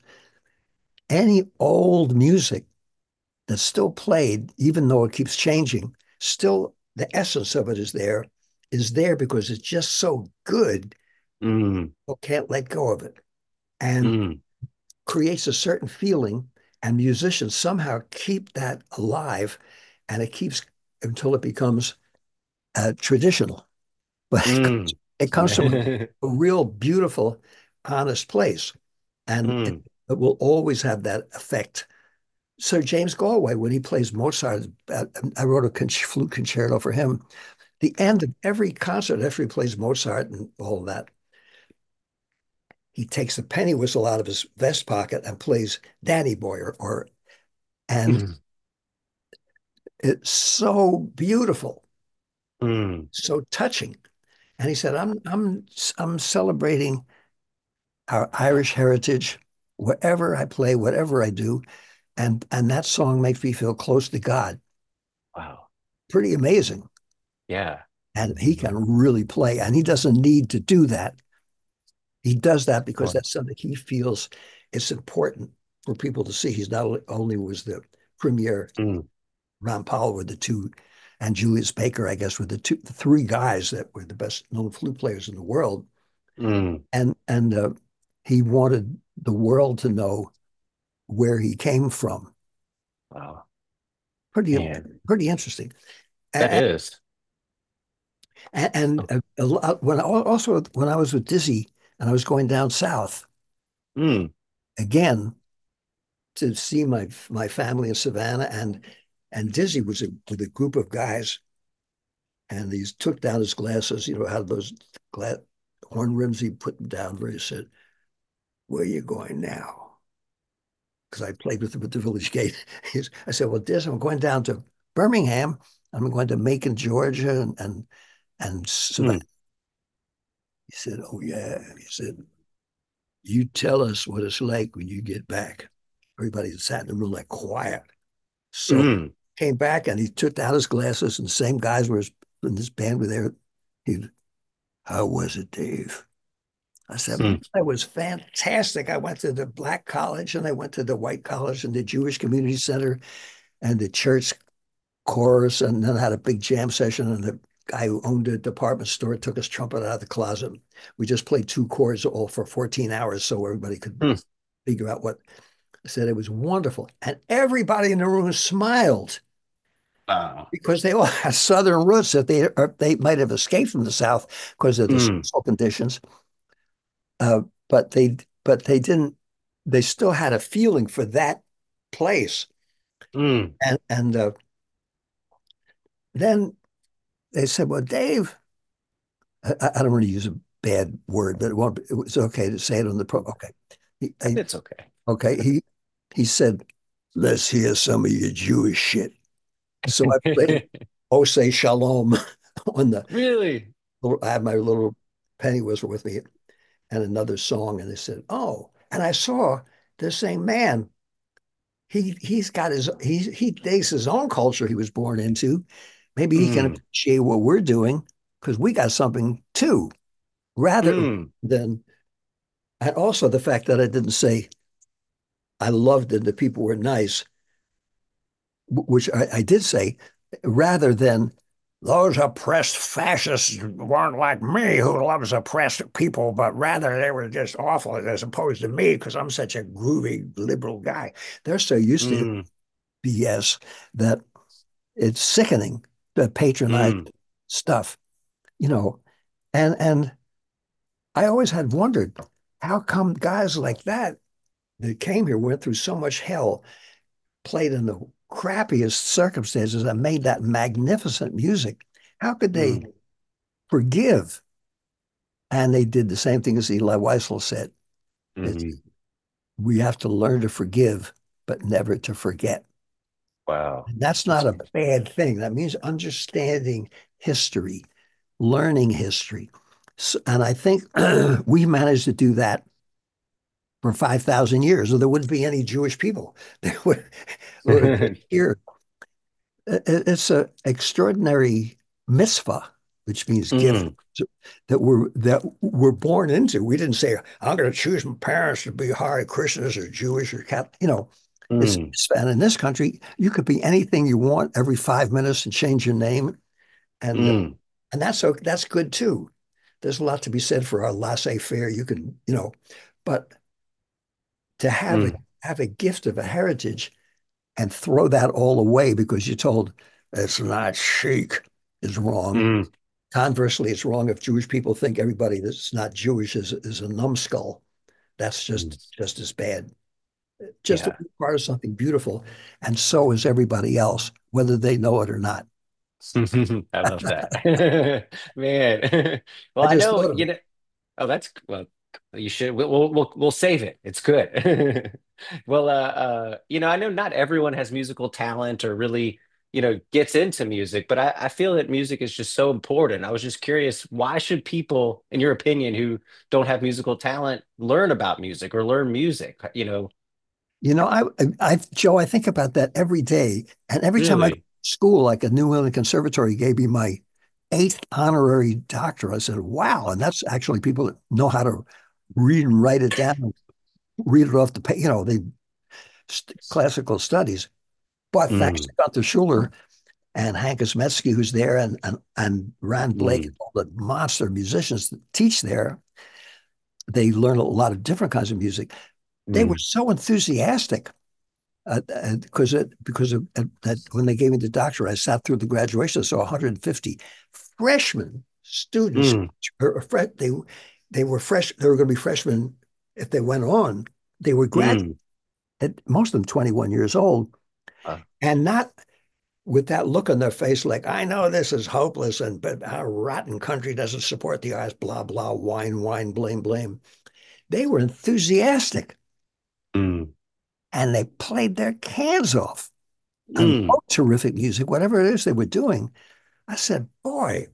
any old music that's still played, even though it keeps changing, still the essence of it is there, is there because it's just so good, Mm. people can't let go of it. And Mm. creates a certain feeling, and musicians somehow keep that alive, and it keeps until it becomes uh, traditional. but it comes, Mm. it comes from a, a real beautiful, honest place. And it, Mm. it will always have that effect. Sir James Galway, when he plays Mozart, uh, I wrote a con flute concerto for him. The end of every concert, after he plays Mozart and all of that, he takes the penny whistle out of his vest pocket and plays Danny Boy, or, or and Mm. it's so beautiful, Mm. so touching. And he said, "I'm I'm I'm celebrating our Irish heritage wherever I play, whatever I do, and and that song makes me feel close to God. Wow. Pretty amazing." Yeah. And he can really play, and he doesn't need to do that. He does that because Sure. that's something he feels it's important for people to see. He's not only was the premier, Mm. Ron Powell were the two, and Julius Baker, I guess, were the two, the three guys that were the best known flute players in the world. Mm. And and uh, he wanted the world to know where he came from. Wow. Pretty Man, pretty interesting. that And, is. and Oh. uh, a lot, when I, also when I was with Dizzy and I was going down south Mm. again to see my my family in Savannah, and and Dizzy was a, with a group of guys, and he took down his glasses, you know, had those glass horn rims. He put them down where he said, "Where are you going now?" Because I played with him at the Village Gate. He's, I said, "Well, Diz, I'm going down to Birmingham. I'm going to Macon, Georgia, and and and Savannah." Mm. He said, "Oh yeah." He said, "You tell us what it's like when you get back." Everybody sat in the room like quiet. So Mm. came back and he took out his glasses, and the same guys were in this band were there. He, "How was it, Dave?" I said, Mm. "It was fantastic. I went to the black college and I went to the white college and the Jewish community center and the church chorus, and then I had a big jam session. And the guy who owned a department store took his trumpet out of the closet. We just played two chords all for fourteen hours so everybody could Mm. figure out what I said. It was wonderful. And everybody in the room smiled Wow. because they all had Southern roots that they or they might have escaped from the South because of the Mm. social conditions. Uh, but they but they didn't. They still had a feeling for that place, Mm. and and uh, then they said, "Well, Dave, I, I don't want to use a bad word, but it won't. It was okay to say it on the pro. Okay, he, I, It's okay. okay. He he said, "Let's hear some of your Jewish shit." So I played "Oh Say Shalom" on the. Really? I had my little penny whistle with me and another song, and they said, "Oh," and I saw the same man. He he's got his he he digs his own culture he was born into. Maybe he can Mm. appreciate what we're doing because we got something too, rather Mm. than and also the fact that I didn't say I loved it, the people were nice, which I, I did say, rather than those oppressed fascists weren't like me who loves oppressed people, but rather they were just awful as opposed to me because I'm such a groovy liberal guy. They're so used to Mm. B S that it's sickening, the patronizing Mm. stuff, you know. And and I always had wondered how come guys like that that came here went through so much hell, played in the crappiest circumstances, and made that magnificent music. How could they Mm. forgive? And they did the same thing as Eli Wiesel said. It's, Mm. we have to learn to forgive, but never to forget. Wow. And that's That's not a bad thing. That means understanding history, learning history. So, and I think we managed to do that for five thousand years, or there wouldn't be any Jewish people. They would, or here, it's an extraordinary mitzvah, which means gift Mm. that we're that we're born into. We didn't say, "I'm going to choose my parents to be Hare Krishnas or Jewish or Catholic." You know, it's Mm. and in this country, you could be anything you want every five minutes and change your name, and Mm. and that's so that's good too. There's a lot to be said for our laissez-faire. You can, you know, but to have a Mm. have a gift of a heritage and throw that all away because you're told it's not chic is wrong. Mm. Conversely, it's wrong if Jewish people think everybody that's not Jewish is is a numbskull. That's Mm. just just as bad. Just a Yeah. part of something beautiful, and so is everybody else, whether they know it or not. I love that. Man. Well, I I just know, thought of you it. know, oh, that's well, you should we'll we'll we'll, we'll save it. It's good. Well, uh, uh, you know, I know not everyone has musical talent or really, you know, gets into music, but I, I feel that music is just so important. I was just curious, why should people, in your opinion, who don't have musical talent learn about music or learn music? You know, You know, I, I, Joe, I think about that every day, and every time I go to really? school, like a New England Conservatory gave me my eighth honorary doctor. I said, "Wow!" And that's actually people that know how to read and write it down, read it off the page. You know, they st classical studies. But thanks to Mm, Gunther Schuller and Hank Osmetsky, who's there, and and and Ron Blake, and mm, all the monster musicians that teach there, they learn a lot of different kinds of music. They were mm, so enthusiastic uh, uh, because it, because of uh, that when they gave me the doctorate, I sat through the graduation. So one hundred fifty freshmen students, mm, or fre- they they were fresh. They were going to be freshmen if they went on. They were graduates, mm. most of them twenty-one years old, Uh, and not with that look on their face, like I know this is hopeless, and but our rotten country doesn't support the arts. Blah blah, whine whine, blame blame. They were enthusiastic, mm, and they played their cans off and mm, wrote terrific music, whatever it is they were doing. I said, boy.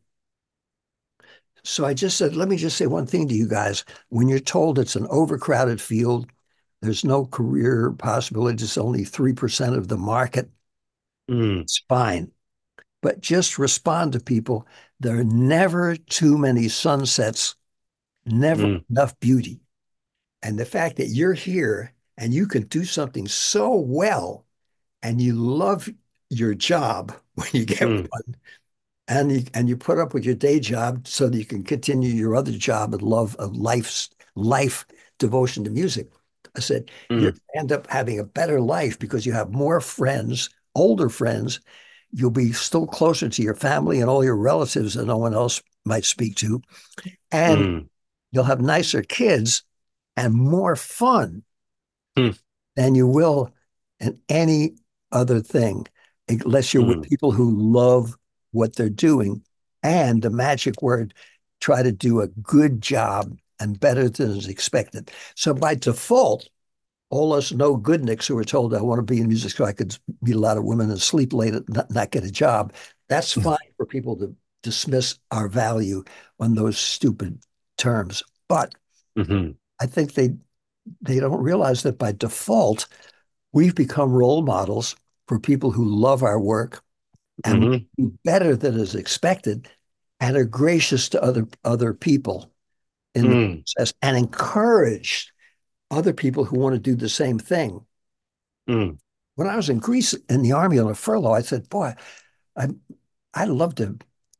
So I just said, let me just say one thing to you guys. When you're told it's an overcrowded field, there's no career possibilities, it's only three percent of the market, mm, it's fine. But just respond to people. There are never too many sunsets, never mm, enough beauty. And the fact that you're here and you can do something so well and you love your job when you get mm, one, and you and you put up with your day job so that you can continue your other job and love of life's life devotion to music. I said, you mm, end up having a better life because you have more friends, older friends. You'll be still closer to your family and all your relatives that no one else might speak to. And mm, you'll have nicer kids and more fun mm, than you will in any other thing, unless you're with mm, people who love what they're doing. And the magic word, try to do a good job and better than is expected. So by default, all us no goodniks who are told I want to be in music so I could meet a lot of women and sleep late and not, not get a job, that's mm, fine for people to dismiss our value on those stupid terms. But mhm, I think they they don't realize that by default, we've become role models for people who love our work and mhm, do better than is expected and are gracious to other other people in the mm, process and encourage other people who want to do the same thing. mm, When I was in Greece in the army on a furlough, I said, boy, I I'd love to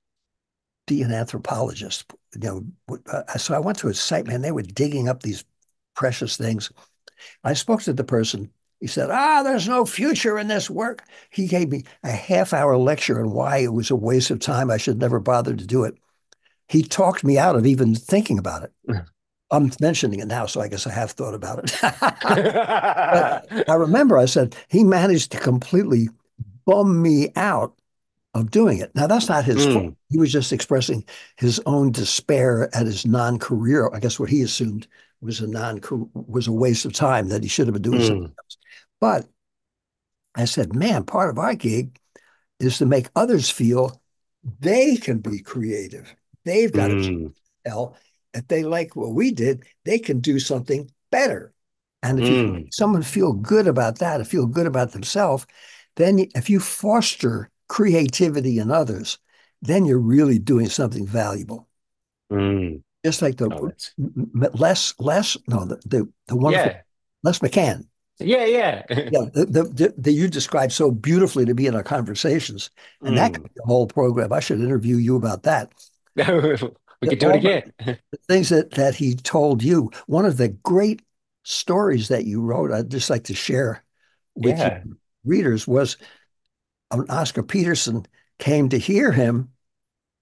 be an anthropologist. You know, uh, so I went to a site, man, they were digging up these precious things. I spoke to the person. He said, ah, there's no future in this work. He gave me a half hour lecture on why it was a waste of time. I should never bother to do it. He talked me out of even thinking about it. I'm mentioning it now, so I guess I have thought about it. But I remember I said, he managed to completely bum me out of doing it. Now, that's not his fault. mm, He was just expressing his own despair at his non-career. I guess what he assumed was a non was a waste of time that he should have been doing something mm, else. But I said, man, part of our gig is to make others feel they can be creative. They've got to mm, tell if they like what we did, they can do something better. And if you can mm, make someone feel good about that, and feel good about themselves, then if you foster creativity in others, then you're really doing something valuable. mm. Just like the Oh, that's Les, Les, no, the, the, the wonderful yeah, Les McCann. yeah, yeah. Yeah, the, the, the, the you described so beautifully to be in our conversations, and that could Mm. be a whole program. I should interview you about that. We The, could do it all the, again. the things that that he told you. One of the great stories that you wrote, I'd just like to share with your Yeah. readers was when Oscar Peterson came to hear him.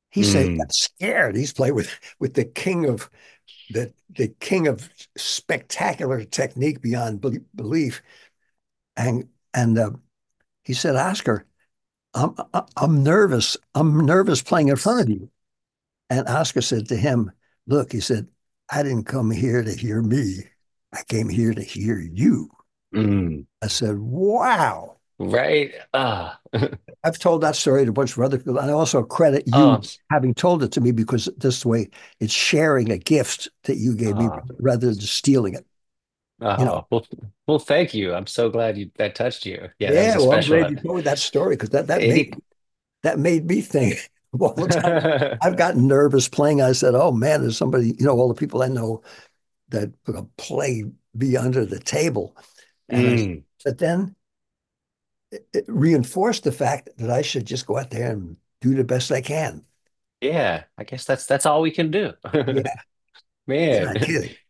He said he Mm, got scared. He's played with with the king of the the king of spectacular technique beyond be- belief. And and uh, he said, Oscar, I'm I'm nervous. I'm nervous playing in front of you. And Oscar said to him, look, he said, I didn't come here to hear me. I came here to hear you. mm, I said, wow. right. Ah. I've told that story to a bunch of other people. I also credit Oh, you I'm s- having told it to me because this way it's sharing a gift that you gave me oh, rather than stealing it. You know, oh. Well, well, thank you. I'm so glad you that touched you. Yeah, that was yeah, a well, I'm special glad uh, you told me that story because that that made eighty. that made me think of all the time I've gotten nervous playing. I said, oh man, there's somebody, you know, all the people I know that play be under the table. And I, Mm, but then it, it reinforced the fact that I should just go out there and do the best I can. yeah, I guess that's that's all we can do. Yeah, you're not Man. kidding.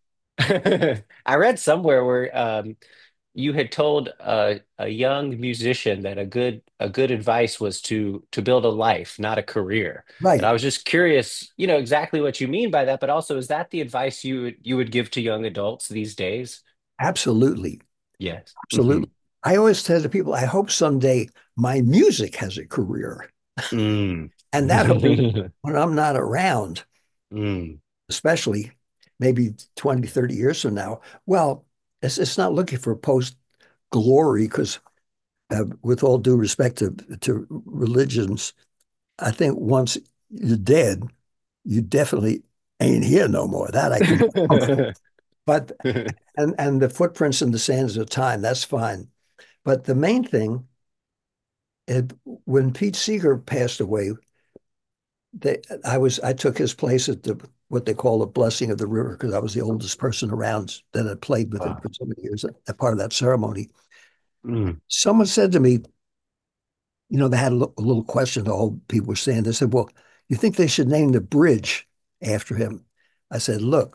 I read somewhere where um you had told a, a young musician that a good a good advice was to to build a life, not a career. And Right. I was just curious, you know, exactly what you mean by that, but also is that the advice you would you would give to young adults these days? Absolutely. Yes. Hmm. Absolutely. I always tell the people, I hope someday my music has a career. Mm. And that'll be when I'm not around, Mm. especially maybe twenty, thirty years from now. Well, it's, it's not looking for post glory because, uh, with all due respect to, to religions, I think once you're dead, you definitely ain't here no more. That I can, but, and, and the footprints in the sands of time, that's fine. But the main thing, it, when Pete Seeger passed away, they, I was I took his place at the what they call the blessing of the river because I was the oldest person around that had played with him Wow. for so many years, a part of that ceremony. Mm. Someone said to me, you know, they had a, l- a little question. All people were saying, they said, "Well, you think they should name the bridge after him?" I said, "Look,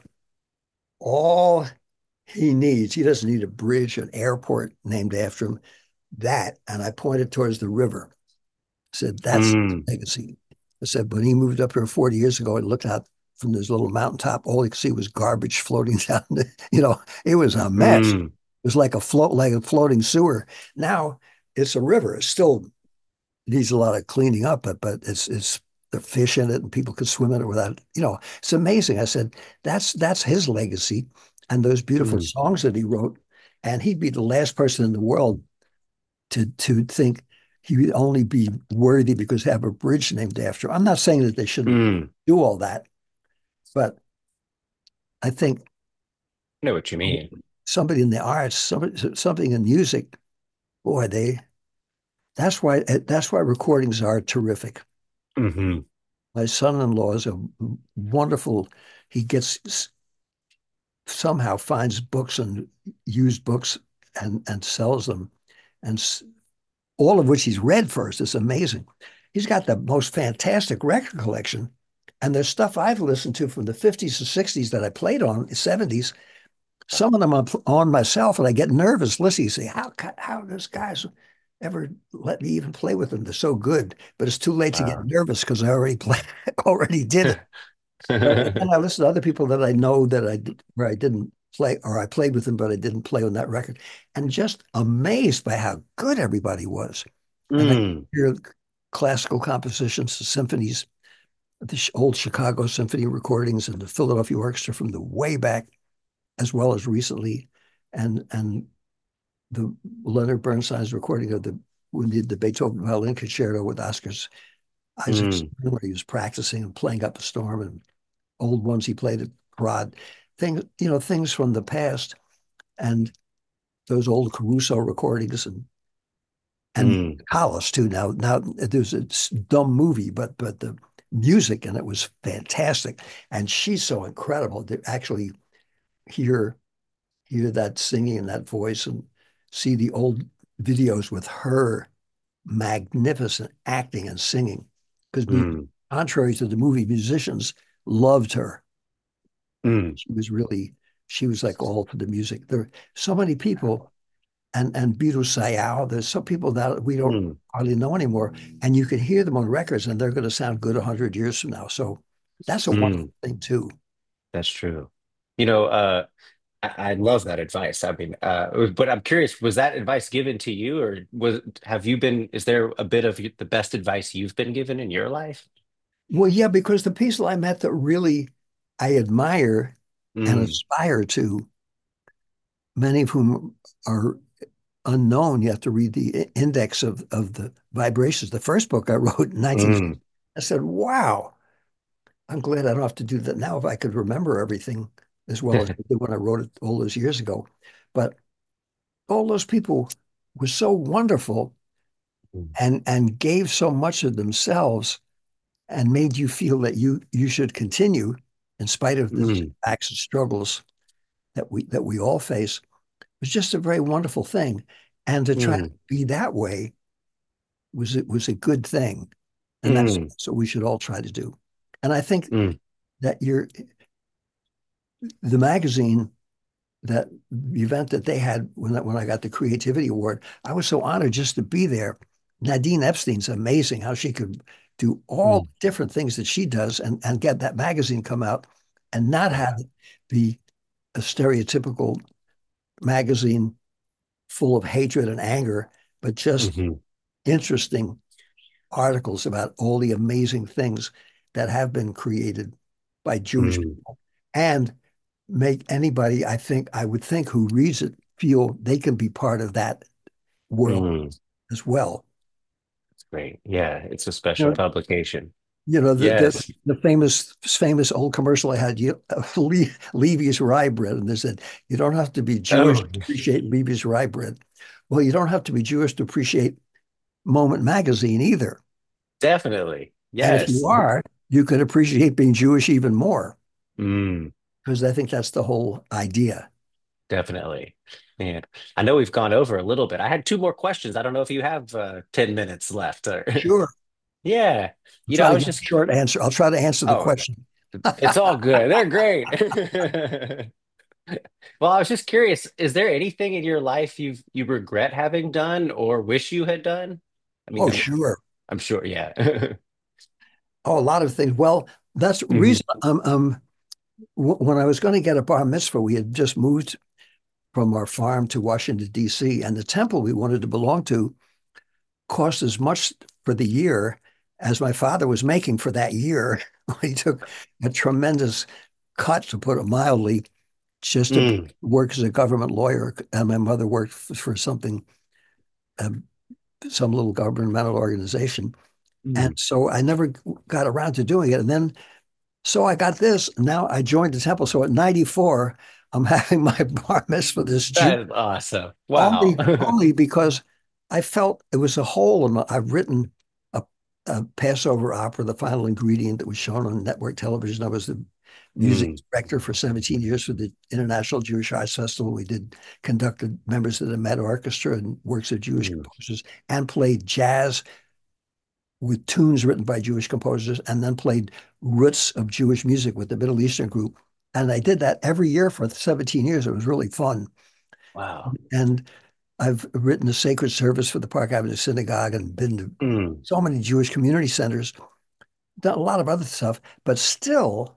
all he needs, he doesn't need a bridge, an airport named after him. That," and I pointed towards the river. Said, that's his Mm. legacy. I said, when he moved up here forty years ago and looked out from this little mountaintop, all he could see was garbage floating down. The, you know, it was a mess. It Mm. was like a float, like a floating sewer. Now it's a river. It still needs a lot of cleaning up, but but it's it's the fish in it and people could swim in it without, you know, it's amazing. I said, that's that's his legacy and those beautiful Mm. songs that he wrote. And he'd be the last person in the world to to think he would only be worthy because they have a bridge named after him. I'm not saying that they shouldn't Mm. do all that, but I think I know what you mean. somebody in the arts, somebody, something in music, boy, they that's why that's why recordings are terrific. Hmm. My son-in-law is a wonderful. He gets somehow finds books and used books and and sells them, and all of which he's read first. It's amazing. He's got the most fantastic record collection. And there's stuff I've listened to from the fifties and sixties that I played on the seventies. Some of them I'm on myself, and I get nervous. Listen, you say, how, how does guys ever let me even play with them? They're so good. But it's too late to get Wow. nervous because I already play, already did it. But and I listen to other people that I know that I did, where I didn't play, or I played with them, but I didn't play on that record, and just amazed by how good everybody was. And I Mm. hear classical compositions, the symphonies, the old Chicago symphony recordings, and the Philadelphia Orchestra from the way back, as well as recently, and and the Leonard Bernstein's recording of the when he did the Beethoven violin concerto with Oscar's Isaac Mm. Stern, where he was practicing and playing up a storm, and old ones he played at Prod, things you know things from the past, and those old Caruso recordings, and and Mm. Hollis too. Now, now there's a dumb movie, but but the music and it was fantastic. And she's so incredible to actually hear hear that singing and that voice and see the old videos with her magnificent acting and singing. Because Mm. contrary to the movie, musicians loved her. Mm. She was really she was like all for the music. There are so many people and and Beetle Sayao. There's some people that we don't Mm, hardly know anymore, and you can hear them on records, and they're going to sound good a hundred years from now. So that's a wonderful mm, thing too. that's true. You know, uh, I, I love that advice. I mean, uh, but I'm curious, was that advice given to you, or was have you been, is there a bit of the best advice you've been given in your life? Well, yeah, because the people I met that really I admire and Mm, aspire to, many of whom are unknown. You have to read the index of of the vibrations. The first book I wrote in nineteen fifty, mm, I said, "Wow, I'm glad I don't have to do that now if I could remember everything as well as I did when I wrote it all those years ago." But all those people were so wonderful mm, and and gave so much of themselves and made you feel that you you should continue in spite of the mm, acts and struggles that we that we all face. It was just a very wonderful thing. And to try to mm, be that way was it was a good thing. And that's, mm, that's what we should all try to do. And I think mm, that you're the magazine that the event that they had when I, when I got the Creativity Award, I was so honored just to be there. Nadine Epstein's amazing how she could do all mm. the different things that she does and, and get that magazine come out and not have Yeah. it be a stereotypical magazine full of hatred and anger, but just Hmm. interesting articles about all the amazing things that have been created by Jewish Mm, people and make anybody, I think, I would think who reads it feel they can be part of that world mm. as well. It's great. Yeah, it's a special You know, publication. you know the the, Yes. the famous famous old commercial I had, you, uh, Le- Levy's rye bread, and they said you don't have to be Jewish Oh, to appreciate Levy's rye bread. Well, you don't have to be Jewish to appreciate Moment Magazine either. definitely. And if you Yes. are, you could appreciate being Jewish even more Mm, because I think that's the whole idea. definitely. And I know we've gone over a little bit. I had two more questions. I don't know if you have uh, ten minutes left. Or Sure. yeah. I'll You know, try I to was give a just, short answer. I'll try to answer the oh, question. it's all good. They're great. Well, I was just curious, is there anything in your life you've you regret having done or wish you had done? I mean, Oh, I'm sure. I'm sure, yeah. Oh, a lot of things. Well, that's the Hmm. reason um, um, w when I was going to get a bar mitzvah, we had just moved from our farm to Washington, D C, and the temple we wanted to belong to cost as much for the year as my father was making for that year. He took a tremendous cut, to put it mildly, just to Mm, work as a government lawyer. And my mother worked for something, um, some little governmental organization. And mm. so I never got around to doing it. And then, so I got this. Now I joined the temple. So at ninety-four, I'm having my bar mitzvah this June, That is awesome. Wow. only, only because I felt it was a hole. And I've written a, a Passover opera, The Final Ingredient, that was shown on network television. I was the music Mm, director for seventeen years for the International Jewish Arts Festival. We did conducted members of the Met Orchestra and works of Jewish mm, composers and played jazz with tunes written by Jewish composers and then played roots of Jewish music with the Middle Eastern group. And I did that every year for seventeen years. It was really fun. wow. And I've written a sacred service for the Park Avenue Synagogue and been to Mm, so many Jewish community centers, done a lot of other stuff, but still,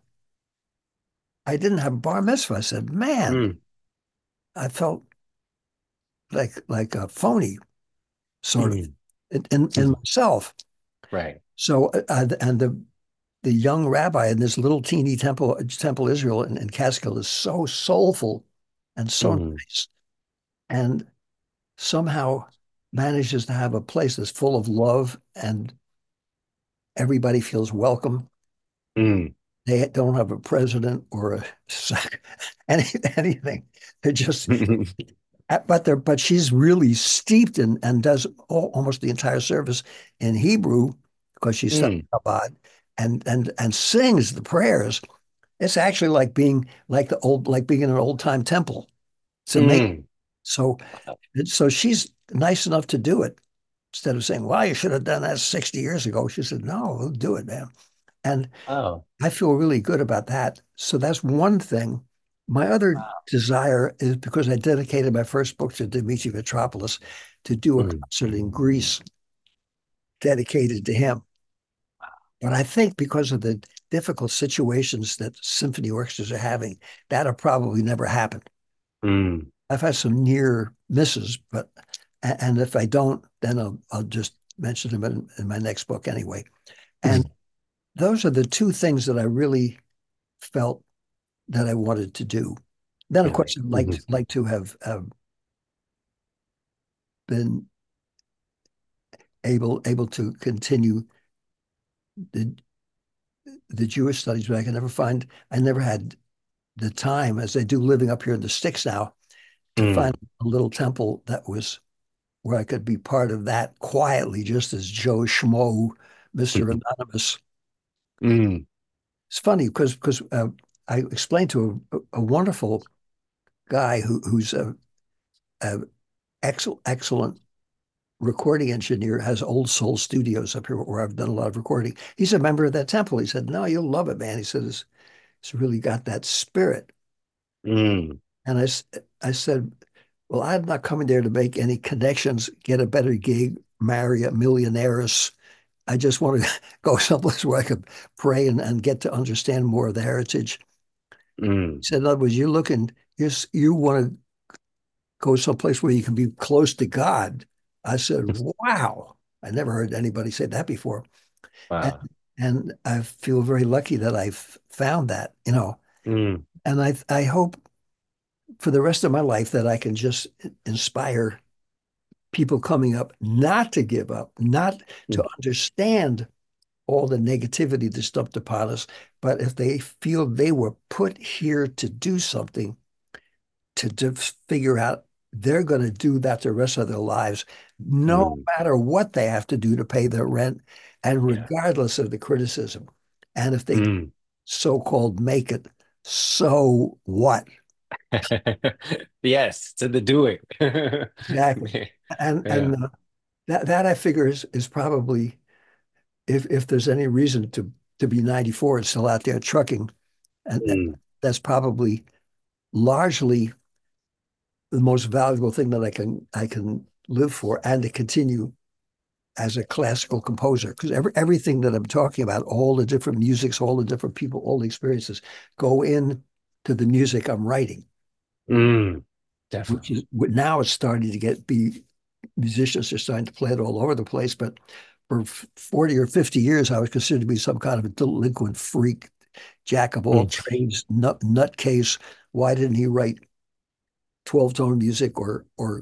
I didn't have a bar mitzvah. I said, man, mm, I felt like like a phony, sort of, mm. in, in, in myself. Right. So, uh, and the the young rabbi in this little teeny temple, Temple Israel in, in Catskill, is so soulful and so Mm, nice, and somehow manages to have a place that's full of love and everybody feels welcome. mm. They don't have a president or a any, anything. They're just, but they're, but she's really steeped in and does all, almost the entire service in Hebrew because she's studying Mm, Chabad and and and sings the prayers. It's actually like being like the old, like being in an old time temple. It's amazing. mm. So, so she's nice enough to do it instead of saying, "Well, you should have done that sixty years ago." She said, "No, we'll do it, man." And Oh. I feel really good about that. So that's one thing. My other desire is because I dedicated my first book to Dimitri Mitropoulos to do a Mm, concert in Greece dedicated to him. But I think because of the difficult situations that symphony orchestras are having, that'll probably never happen. mm, I've had some near misses, but and if I don't, then I'll, I'll just mention them in, in my next book anyway. And those are the two things that I really felt that I wanted to do. Then, of course, really. I'd like Mhm, to, like to have uh, been able able to continue the the Jewish studies, but I can never find. I never had the time, as I do living up here in the sticks now, to find mm, a little temple that was where I could be part of that quietly, just as Joe Schmo, Mister mhm, Anonymous. mm, It's funny because because uh, I explained to a, a wonderful guy who who's a, a excellent excellent recording engineer, has Old Soul Studios up here where I've done a lot of recording. He's a member of that temple. He said, "No, you'll love it, man." He said, "It's, it's really got that spirit." mm. And I I said, "Well, I'm not coming there to make any connections, get a better gig, marry a millionaires. I just want to go someplace where I could pray and, and get to understand more of the heritage." Mm. He said, "In other words, you're looking, you you want to go someplace where you can be close to God." I said, "Wow." I never heard anybody say that before. And, Wow. and I feel very lucky that I've found that, you know. Mm, And I I hope for the rest of my life that I can just inspire people coming up not to give up, not to mm, understand all the negativity that's dumped upon us, but if they feel they were put here to do something, to, to figure out they're going to do that the rest of their lives, no mm. matter what they have to do to pay their rent, and Yeah. regardless of the criticism. And if they Mm. so-called make it, so what? Yes, to the doing. Exactly. And Yeah. and uh, that that I figure is is probably if if there's any reason to to be ninety-four and still out there trucking, and that, Mm, that's probably largely the most valuable thing that I can I can live for and to continue as a classical composer because every, everything that I'm talking about, all the different musics, all the different people, all the experiences go in to the music I'm writing, mm. which Definitely. is now it's starting to get be musicians are starting to play it all over the place. But for forty or fifty years, I was considered to be some kind of a delinquent freak, jack of all Mm. trades, nut, nutcase. Why didn't he write twelve tone music or or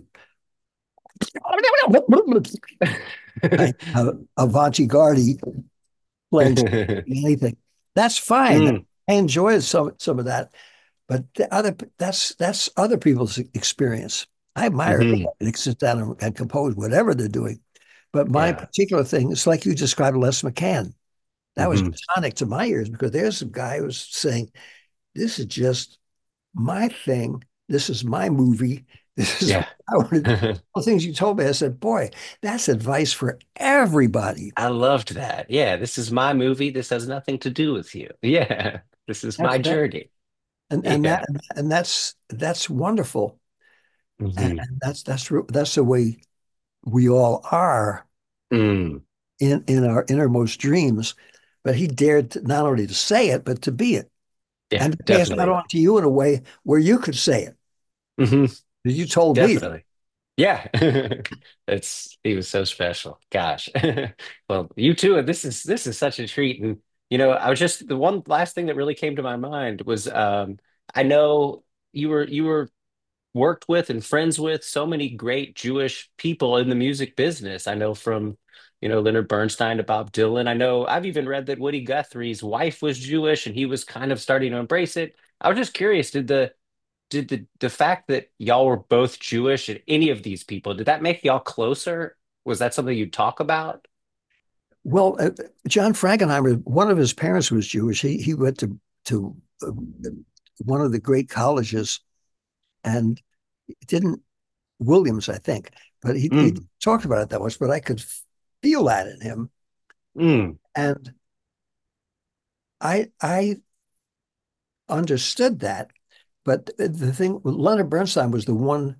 uh, avant-garde playing anything? That's fine. Mm, I enjoy some some of that, but the other that's that's other people's experience. I admire hmm. anybody that can sit down and, and compose whatever they're doing. But my Yeah. particular thing is like you described Les McCann. That was Hmm. tonic to my ears because there's some guy who was saying, "This is just my thing. This is my movie. This is what Yeah. I wanted." All the things you told me, I said, "Boy, that's advice for everybody." I loved that. Yeah, this is my movie. This has nothing to do with you. Yeah, this is That's my that, journey. and and that Yeah. and that's that's wonderful, and, Hmm. and that's that's that's the way we all are Mm. in in our innermost dreams. But he dared to, not only to say it, but to be it, Yeah, and to pass that definitely. on to you in a way where you could say it. Hmm. You told me that. Definitely. Yeah. It's he was so special. Gosh. Well, you too. And this is this is such a treat. And you know, I was just the one last thing that really came to my mind was um I know you were you were worked with and friends with so many great Jewish people in the music business. I know from, you know, Leonard Bernstein to Bob Dylan. I know I've even read that Woody Guthrie's wife was Jewish and he was kind of starting to embrace it. I was just curious, did the did the the fact that y'all were both Jewish and any of these people, did that make y'all closer? Was that something you'd talk about? Well, uh, John Frankenheimer, one of his parents was Jewish. He he went to to uh, one of the great colleges and didn't Williams, I think, but he he Mm, talked about it that much. But I could feel that in him, mm, and I I understood that. But the thing, Leonard Bernstein was the one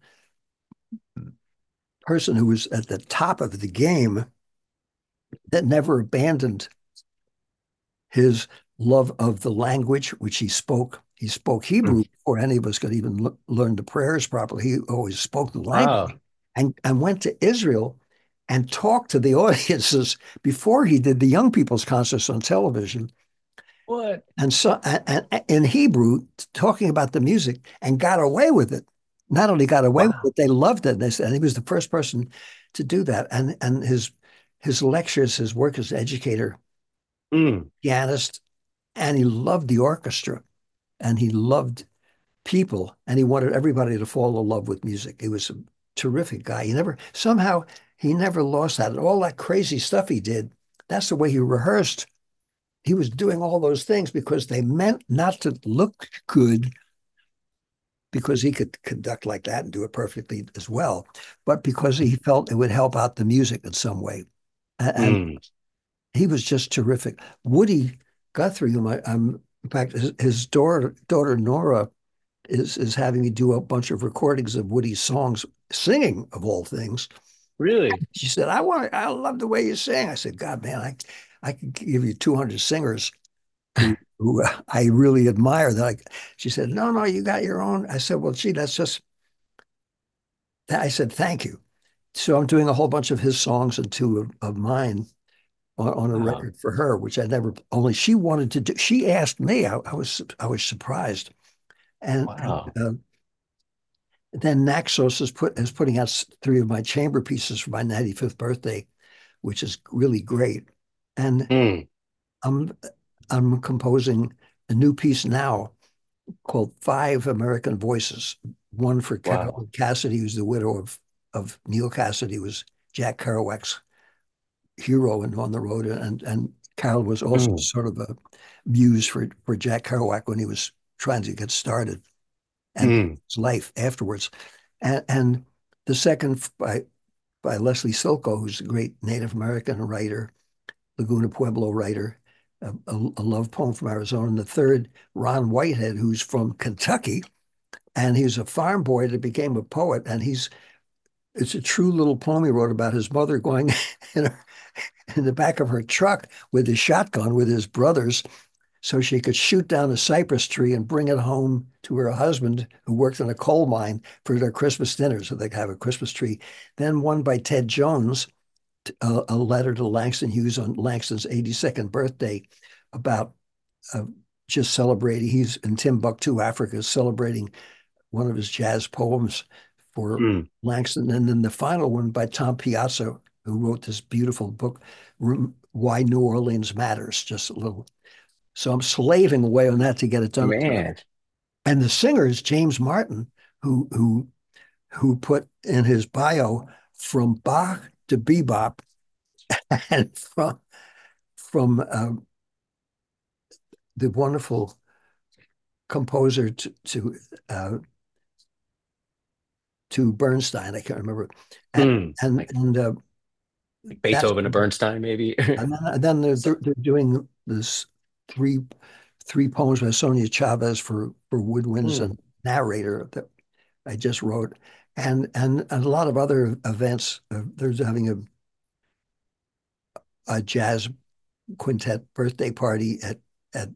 person who was at the top of the game that never abandoned his love of the language which he spoke. He spoke Mm. Hebrew before any of us could even l- learn the prayers properly. He always spoke the language Wow. and, and went to Israel and talked to the audiences before he did the young people's concerts on television. What? And so and, and in Hebrew, talking about the music and got away with it. Not only got away with Wow. it, they loved it. They said, and he was the first person to do that. And and his his lectures, his work as an educator, Mm. pianist, and he loved the orchestra and he loved people and he wanted everybody to fall in love with music. He was a terrific guy. He never somehow he never lost that. And all that crazy stuff he did, that's the way he rehearsed. He was doing all those things because they meant not to look good because he could conduct like that and do it perfectly as well, but because he felt it would help out the music in some way. And Mm. he was just terrific. Woody Guthrie, whom I, I'm, in fact, his, his daughter, daughter Nora is is having me do a bunch of recordings of Woody's songs, singing of all things. Really? She said, "I want, I love the way you sing." I said, "God, man, I, I could give you two hundred singers who who uh, I really admire." That I, she said, "No, no, you got your own." I said, "Well, gee, that's just." I said, "Thank you." So I'm doing a whole bunch of his songs and two of, of mine on, on a Wow. record for her, which I never. Only she wanted to do. She asked me. I, I was I was surprised, and, and Wow. uh, then Naxos is put is putting out three of my chamber pieces for my ninety-fifth birthday, which is really great. And Mm. I'm I'm composing a new piece now called Five American Voices. One for Wow. Carol Cassidy, who's the widow of of Neil Cassidy, who was Jack Kerouac's hero in On the Road, and and Carol was also Mm. sort of a muse for for Jack Kerouac when he was trying to get started and Mm. his life afterwards. And, and the second by by Leslie Silko, who's a great Native American writer, Laguna Pueblo writer, a, a, a love poem from Arizona. And the third, Ron Whitehead, who's from Kentucky, and he's a farm boy that became a poet. And he's it's a true little poem he wrote about his mother going in, her, in the back of her truck with his shotgun with his brothers so she could shoot down a cypress tree and bring it home to her husband, who worked in a coal mine, for their Christmas dinner, so they could have a Christmas tree. Then one by Ted Jones, a, a letter to Langston Hughes on Langston's eighty-second birthday about uh, just celebrating. He's in Timbuktu, Africa, celebrating one of his jazz poems for Mm. Langston. And then the final one by Tom Piazza, who wrote this beautiful book, Why New Orleans Matters, just a little. So I'm slaving away on that to get it done. Man. And the singer is James Martin, who who who put in his bio from Bach to bebop and from from uh, the wonderful composer to to uh, to Bernstein. I can't remember, and Mm. and Like, and uh, like that's Beethoven to Bernstein, maybe. and then, and then they're, they're they're doing this three three poems by Sonia Chavez for for woodwinds Mm. and narrator that I just wrote, and and, and a lot of other events. Uh, there's having a a jazz quintet birthday party at at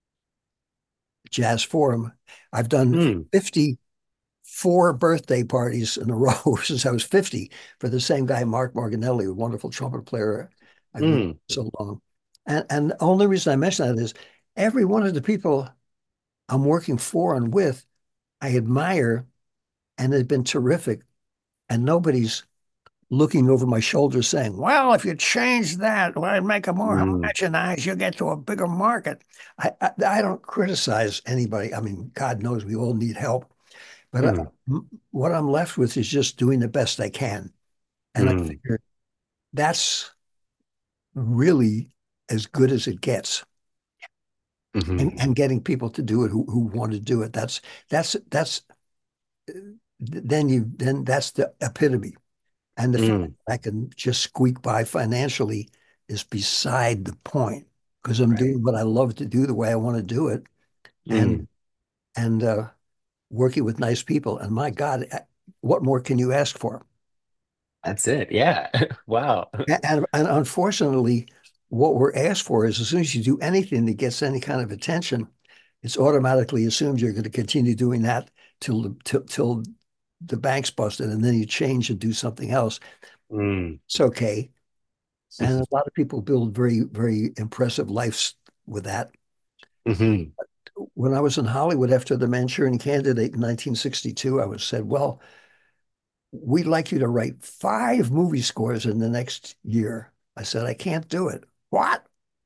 Jazz Forum. I've done Mm. fifty-four birthday parties in a row since I was fifty for the same guy, Mark Morganelli, a wonderful trumpet player I've known Mm. so long. And and the only reason I mention that is every one of the people I'm working for and with, I admire and have been terrific. And nobody's looking over my shoulder saying, well, if you change that, well, make it more Mm. homogenized, you'll get to a bigger market. I, I, I don't criticize anybody. I mean, God knows we all need help. But uh, Mm. what I'm left with is just doing the best I can. And I Mm. figure that's really as good as it gets. And, Mhm. and getting people to do it who, who want to do it. That's that's that's then you then that's the epitome. And the fact Mm. that I can just squeak by financially is beside the point because I'm Right. doing what I love to do the way I want to do it. And Mm. and uh, working with nice people. And my God, uh, what more can you ask for? That's it. Yeah. Wow. And, and unfortunately, what we're asked for is as soon as you do anything that gets any kind of attention, it's automatically assumed you're going to continue doing that till till, till the bank's busted, and then you change and do something else. Mm. It's okay. And a lot of people build very, very impressive lives with that. Hmm. When I was in Hollywood after the Manchurian Candidate in nineteen sixty-two, I was said, well, we'd like you to write five movie scores in the next year. I said, I can't do it. What?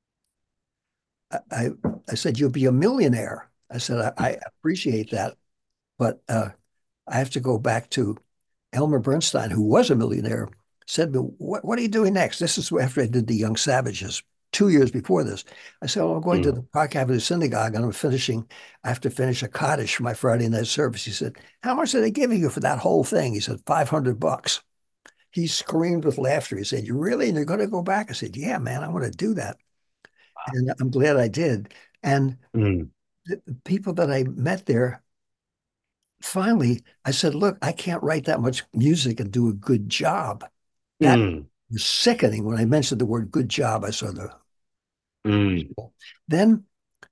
I, I said, you'll be a millionaire. I said, I, I appreciate that, but uh, I have to go back to Elmer Bernstein, who was a millionaire, said, what, what are you doing next? This is after I did The Young Savages, two years before this. I said, well, I'm going to Mm. the Park Avenue Synagogue and I'm finishing, I have to finish a Kaddish for my Friday night service. He said, how much are they giving you for that whole thing? He said, five hundred bucks. He screamed with laughter. He said, you really? And you're going to go back? I said, yeah, man, I want to do that. And I'm glad I did. And Mm. the people that I met there, finally, I said, look, I can't write that much music and do a good job. That Mm. was sickening when I mentioned the word good job. I saw the, Mm. then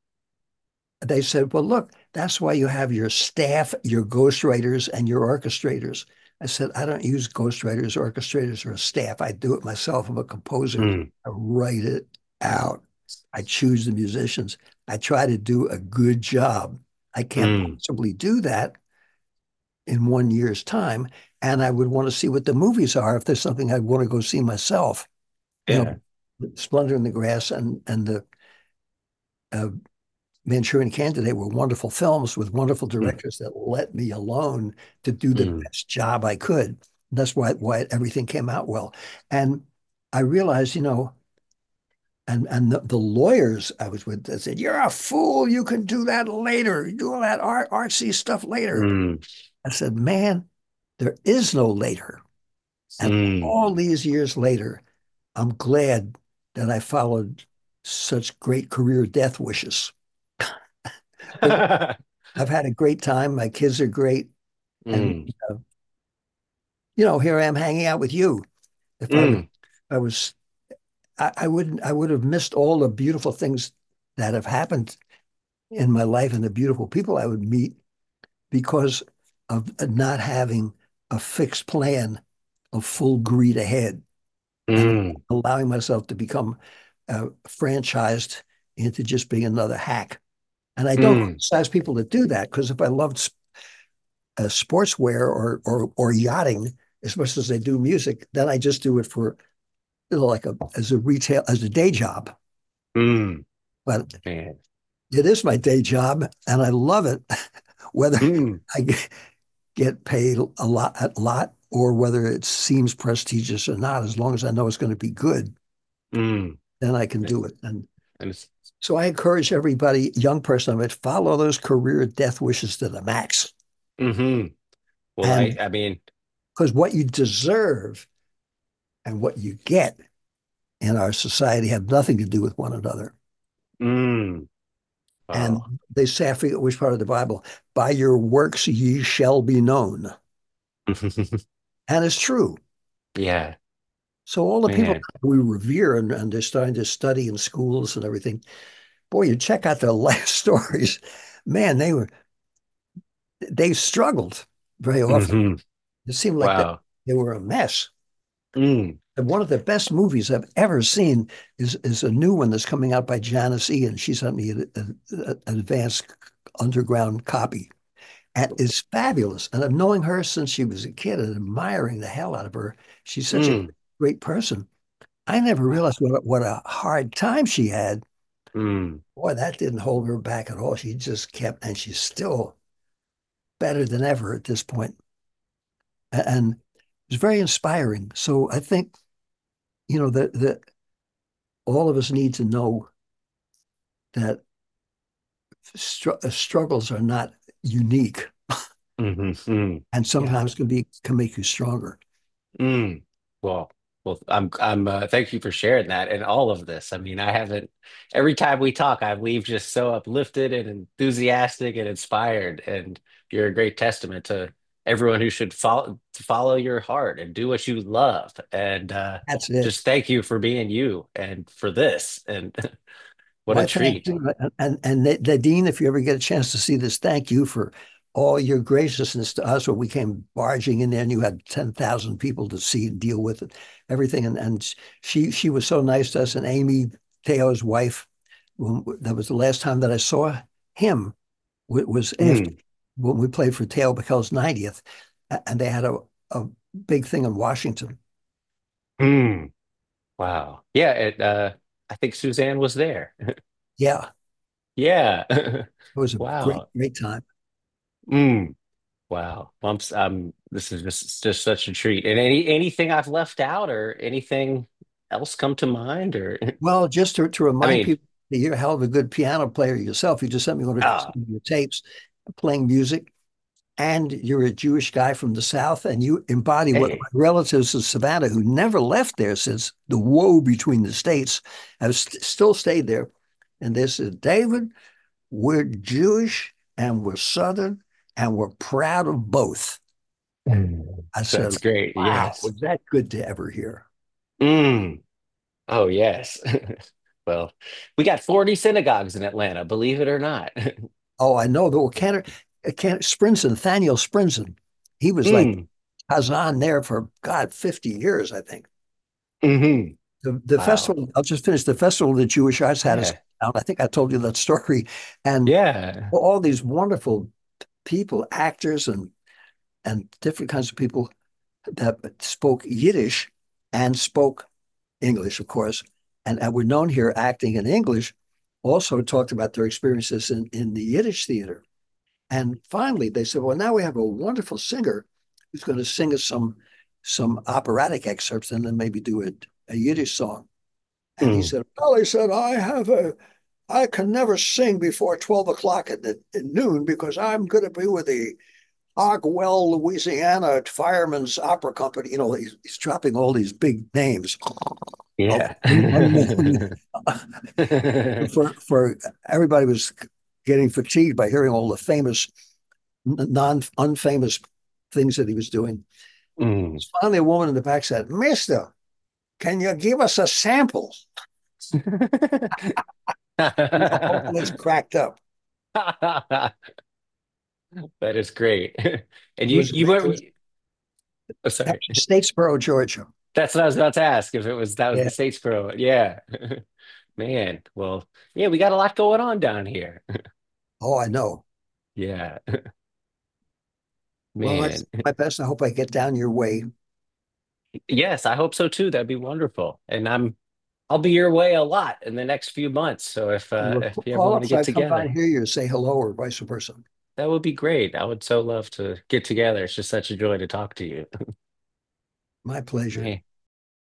they said, well, look, that's why you have your staff, your ghostwriters, and your orchestrators. I said, I don't use ghostwriters, orchestrators, or a staff. I do it myself. I'm a composer. Mm. I write it out. I choose the musicians. I try to do a good job. I can't Mm. possibly do that in one year's time. And I would want to see what the movies are if there's something I'd want to go see myself. You Yeah. know, Splendor in the Grass and and the uh, Manchurian Candidate were wonderful films with wonderful Mm. directors that let me alone to do the Mm. best job I could. And that's why why everything came out well. And I realized, you know, and and the, the lawyers I was with that said, "You're a fool. You can do that later. You do all that art artsy stuff later." Mm. I said, "Man, there is no later." And Mm. all these years later, I'm glad that I followed such great career death wishes. But I've had a great time. My kids are great. And, Mm. uh, you know, here I am hanging out with you. If I was, Mm. I was, I, I wouldn't, I would have missed all the beautiful things that have happened in my life and the beautiful people I would meet because of not having a fixed plan of full greed ahead and Mm. allowing myself to become uh, franchised into just being another hack. And I don't Mm. criticize people that do that because if I loved uh, sportswear or, or or yachting as much as I do music, then I just do it for you know, like a as a retail as a day job. Mm. But Man. it is my day job, and I love it, whether Mm. I get paid a lot, a lot, or whether it seems prestigious or not. As long as I know it's going to be good, Mm. then I can And do it. And it's, so I encourage everybody, young person of it, follow those career death wishes to the max. hmm Well, I, And I mean, because what you deserve and what you get in our society have nothing to do with one another. mm. And Oh. they say, I forget which part of the Bible, by your works ye shall be known. And it's true. Yeah, So all the people man. we revere and, and they're starting to study in schools and everything, boy, you check out their life stories. Man, they were they struggled very often. Hmm. It seemed like that Wow. they were a mess. Mm. And one of the best movies I've ever seen is is a new one that's coming out by Janice Ian. She sent me an, an advanced underground copy. And is fabulous. And of knowing her since she was a kid and admiring the hell out of her, she's such a Mm. great person. I never realized what, a- what a hard time she had. Mm. Boy, that didn't hold her back at all. She just kept, and she's still better than ever at this point. A- And it's very inspiring. So I think, you know, that that all of us need to know that str uh, struggles are not unique Hmm. Mm. and Yeah. sometimes can be can make you stronger. Mm. Well, well, I'm, I'm, uh, thank you for sharing that and all of this. I mean, I haven't, every time we talk, I leave just so uplifted and enthusiastic and inspired. And you're a great testament to everyone who should follow follow your heart and do what you love. And uh, That's it. just thank you for being you and for this. And what a Why, thank treat. you. And and Nadine, if you ever get a chance to see this, thank you for all your graciousness to us when we came barging in there and you had ten thousand people to see and deal with it, everything. And and she she was so nice to us. And Amy, Teo's wife, when, that was the last time that I saw him, was after Mm, when we played for Teo Backel's ninetieth, and they had a, a big thing in Washington. mm, wow. Yeah, it, uh, I think Suzanne was there. Yeah, Yeah. it was a great, Wow. great time. Mm, wow. Well, I'm, s- I'm, this is just just such a treat. And any anything I've left out or anything else come to mind or Well, just to, to I remind mean, people that you're a hell of a good piano player yourself. You just sent me one of ah, your tapes playing music, and you're a Jewish guy from the South, and you embody what my hey. relatives in Savannah, who never left there since the woe between the states, have st still stayed there. And they said, David, we're Jewish and we're Southern and we're proud of both. Mm. I said, That's great. wow, Yes. was that good to ever hear? Mm. Oh, yes. Well, we got forty synagogues in Atlanta, believe it or not. Oh, I know. The Cantor, Cantor Sprinson, Nathaniel Sprinson, he was like Mm. Hazan there for, God, fifty years, I think. Hmm. The, the Wow. festival, I'll just finish the festival the Jewish Arts had us Yeah. out. I think I told you that story. And Yeah. all these wonderful people, actors and and different kinds of people that spoke Yiddish and spoke English, of course, and, and were known here acting in English, also talked about their experiences in, in the Yiddish theater. And finally, they said, well, now we have a wonderful singer who's going to sing us some some operatic excerpts and then maybe do a, a Yiddish song. And he Mm. said, well, he said, I have a, I can never sing before twelve o'clock at, the, at noon because I'm going to be with the Hogwell, Louisiana Firemen's Opera Company. You know, he's, he's dropping all these big names of Yeah. unknown. for for everybody was getting fatigued by hearing all the famous, non unfamous things that he was doing. Mm. Finally, a woman in the back said, "Mister, can you give us a sample?" And the whole place cracked up. That is great. And It you was you it went was oh, sorry. actually Statesboro, Georgia. That's what I was about to ask if it was that was Yeah. the Statesboro. Yeah. Man, well, yeah, we got a lot going on down here. Oh, I know. Yeah. Well, I Man. try my best. I hope I get down your way. Yes, I hope so too. That'd be wonderful. And I'm I'll be your way a lot in the next few months. So if uh Well, if you ever call want up to so get I come down together, here, you say hello or vice versa. that would be great. I would so love to get together. It's just such a joy to talk to you. My pleasure. Man.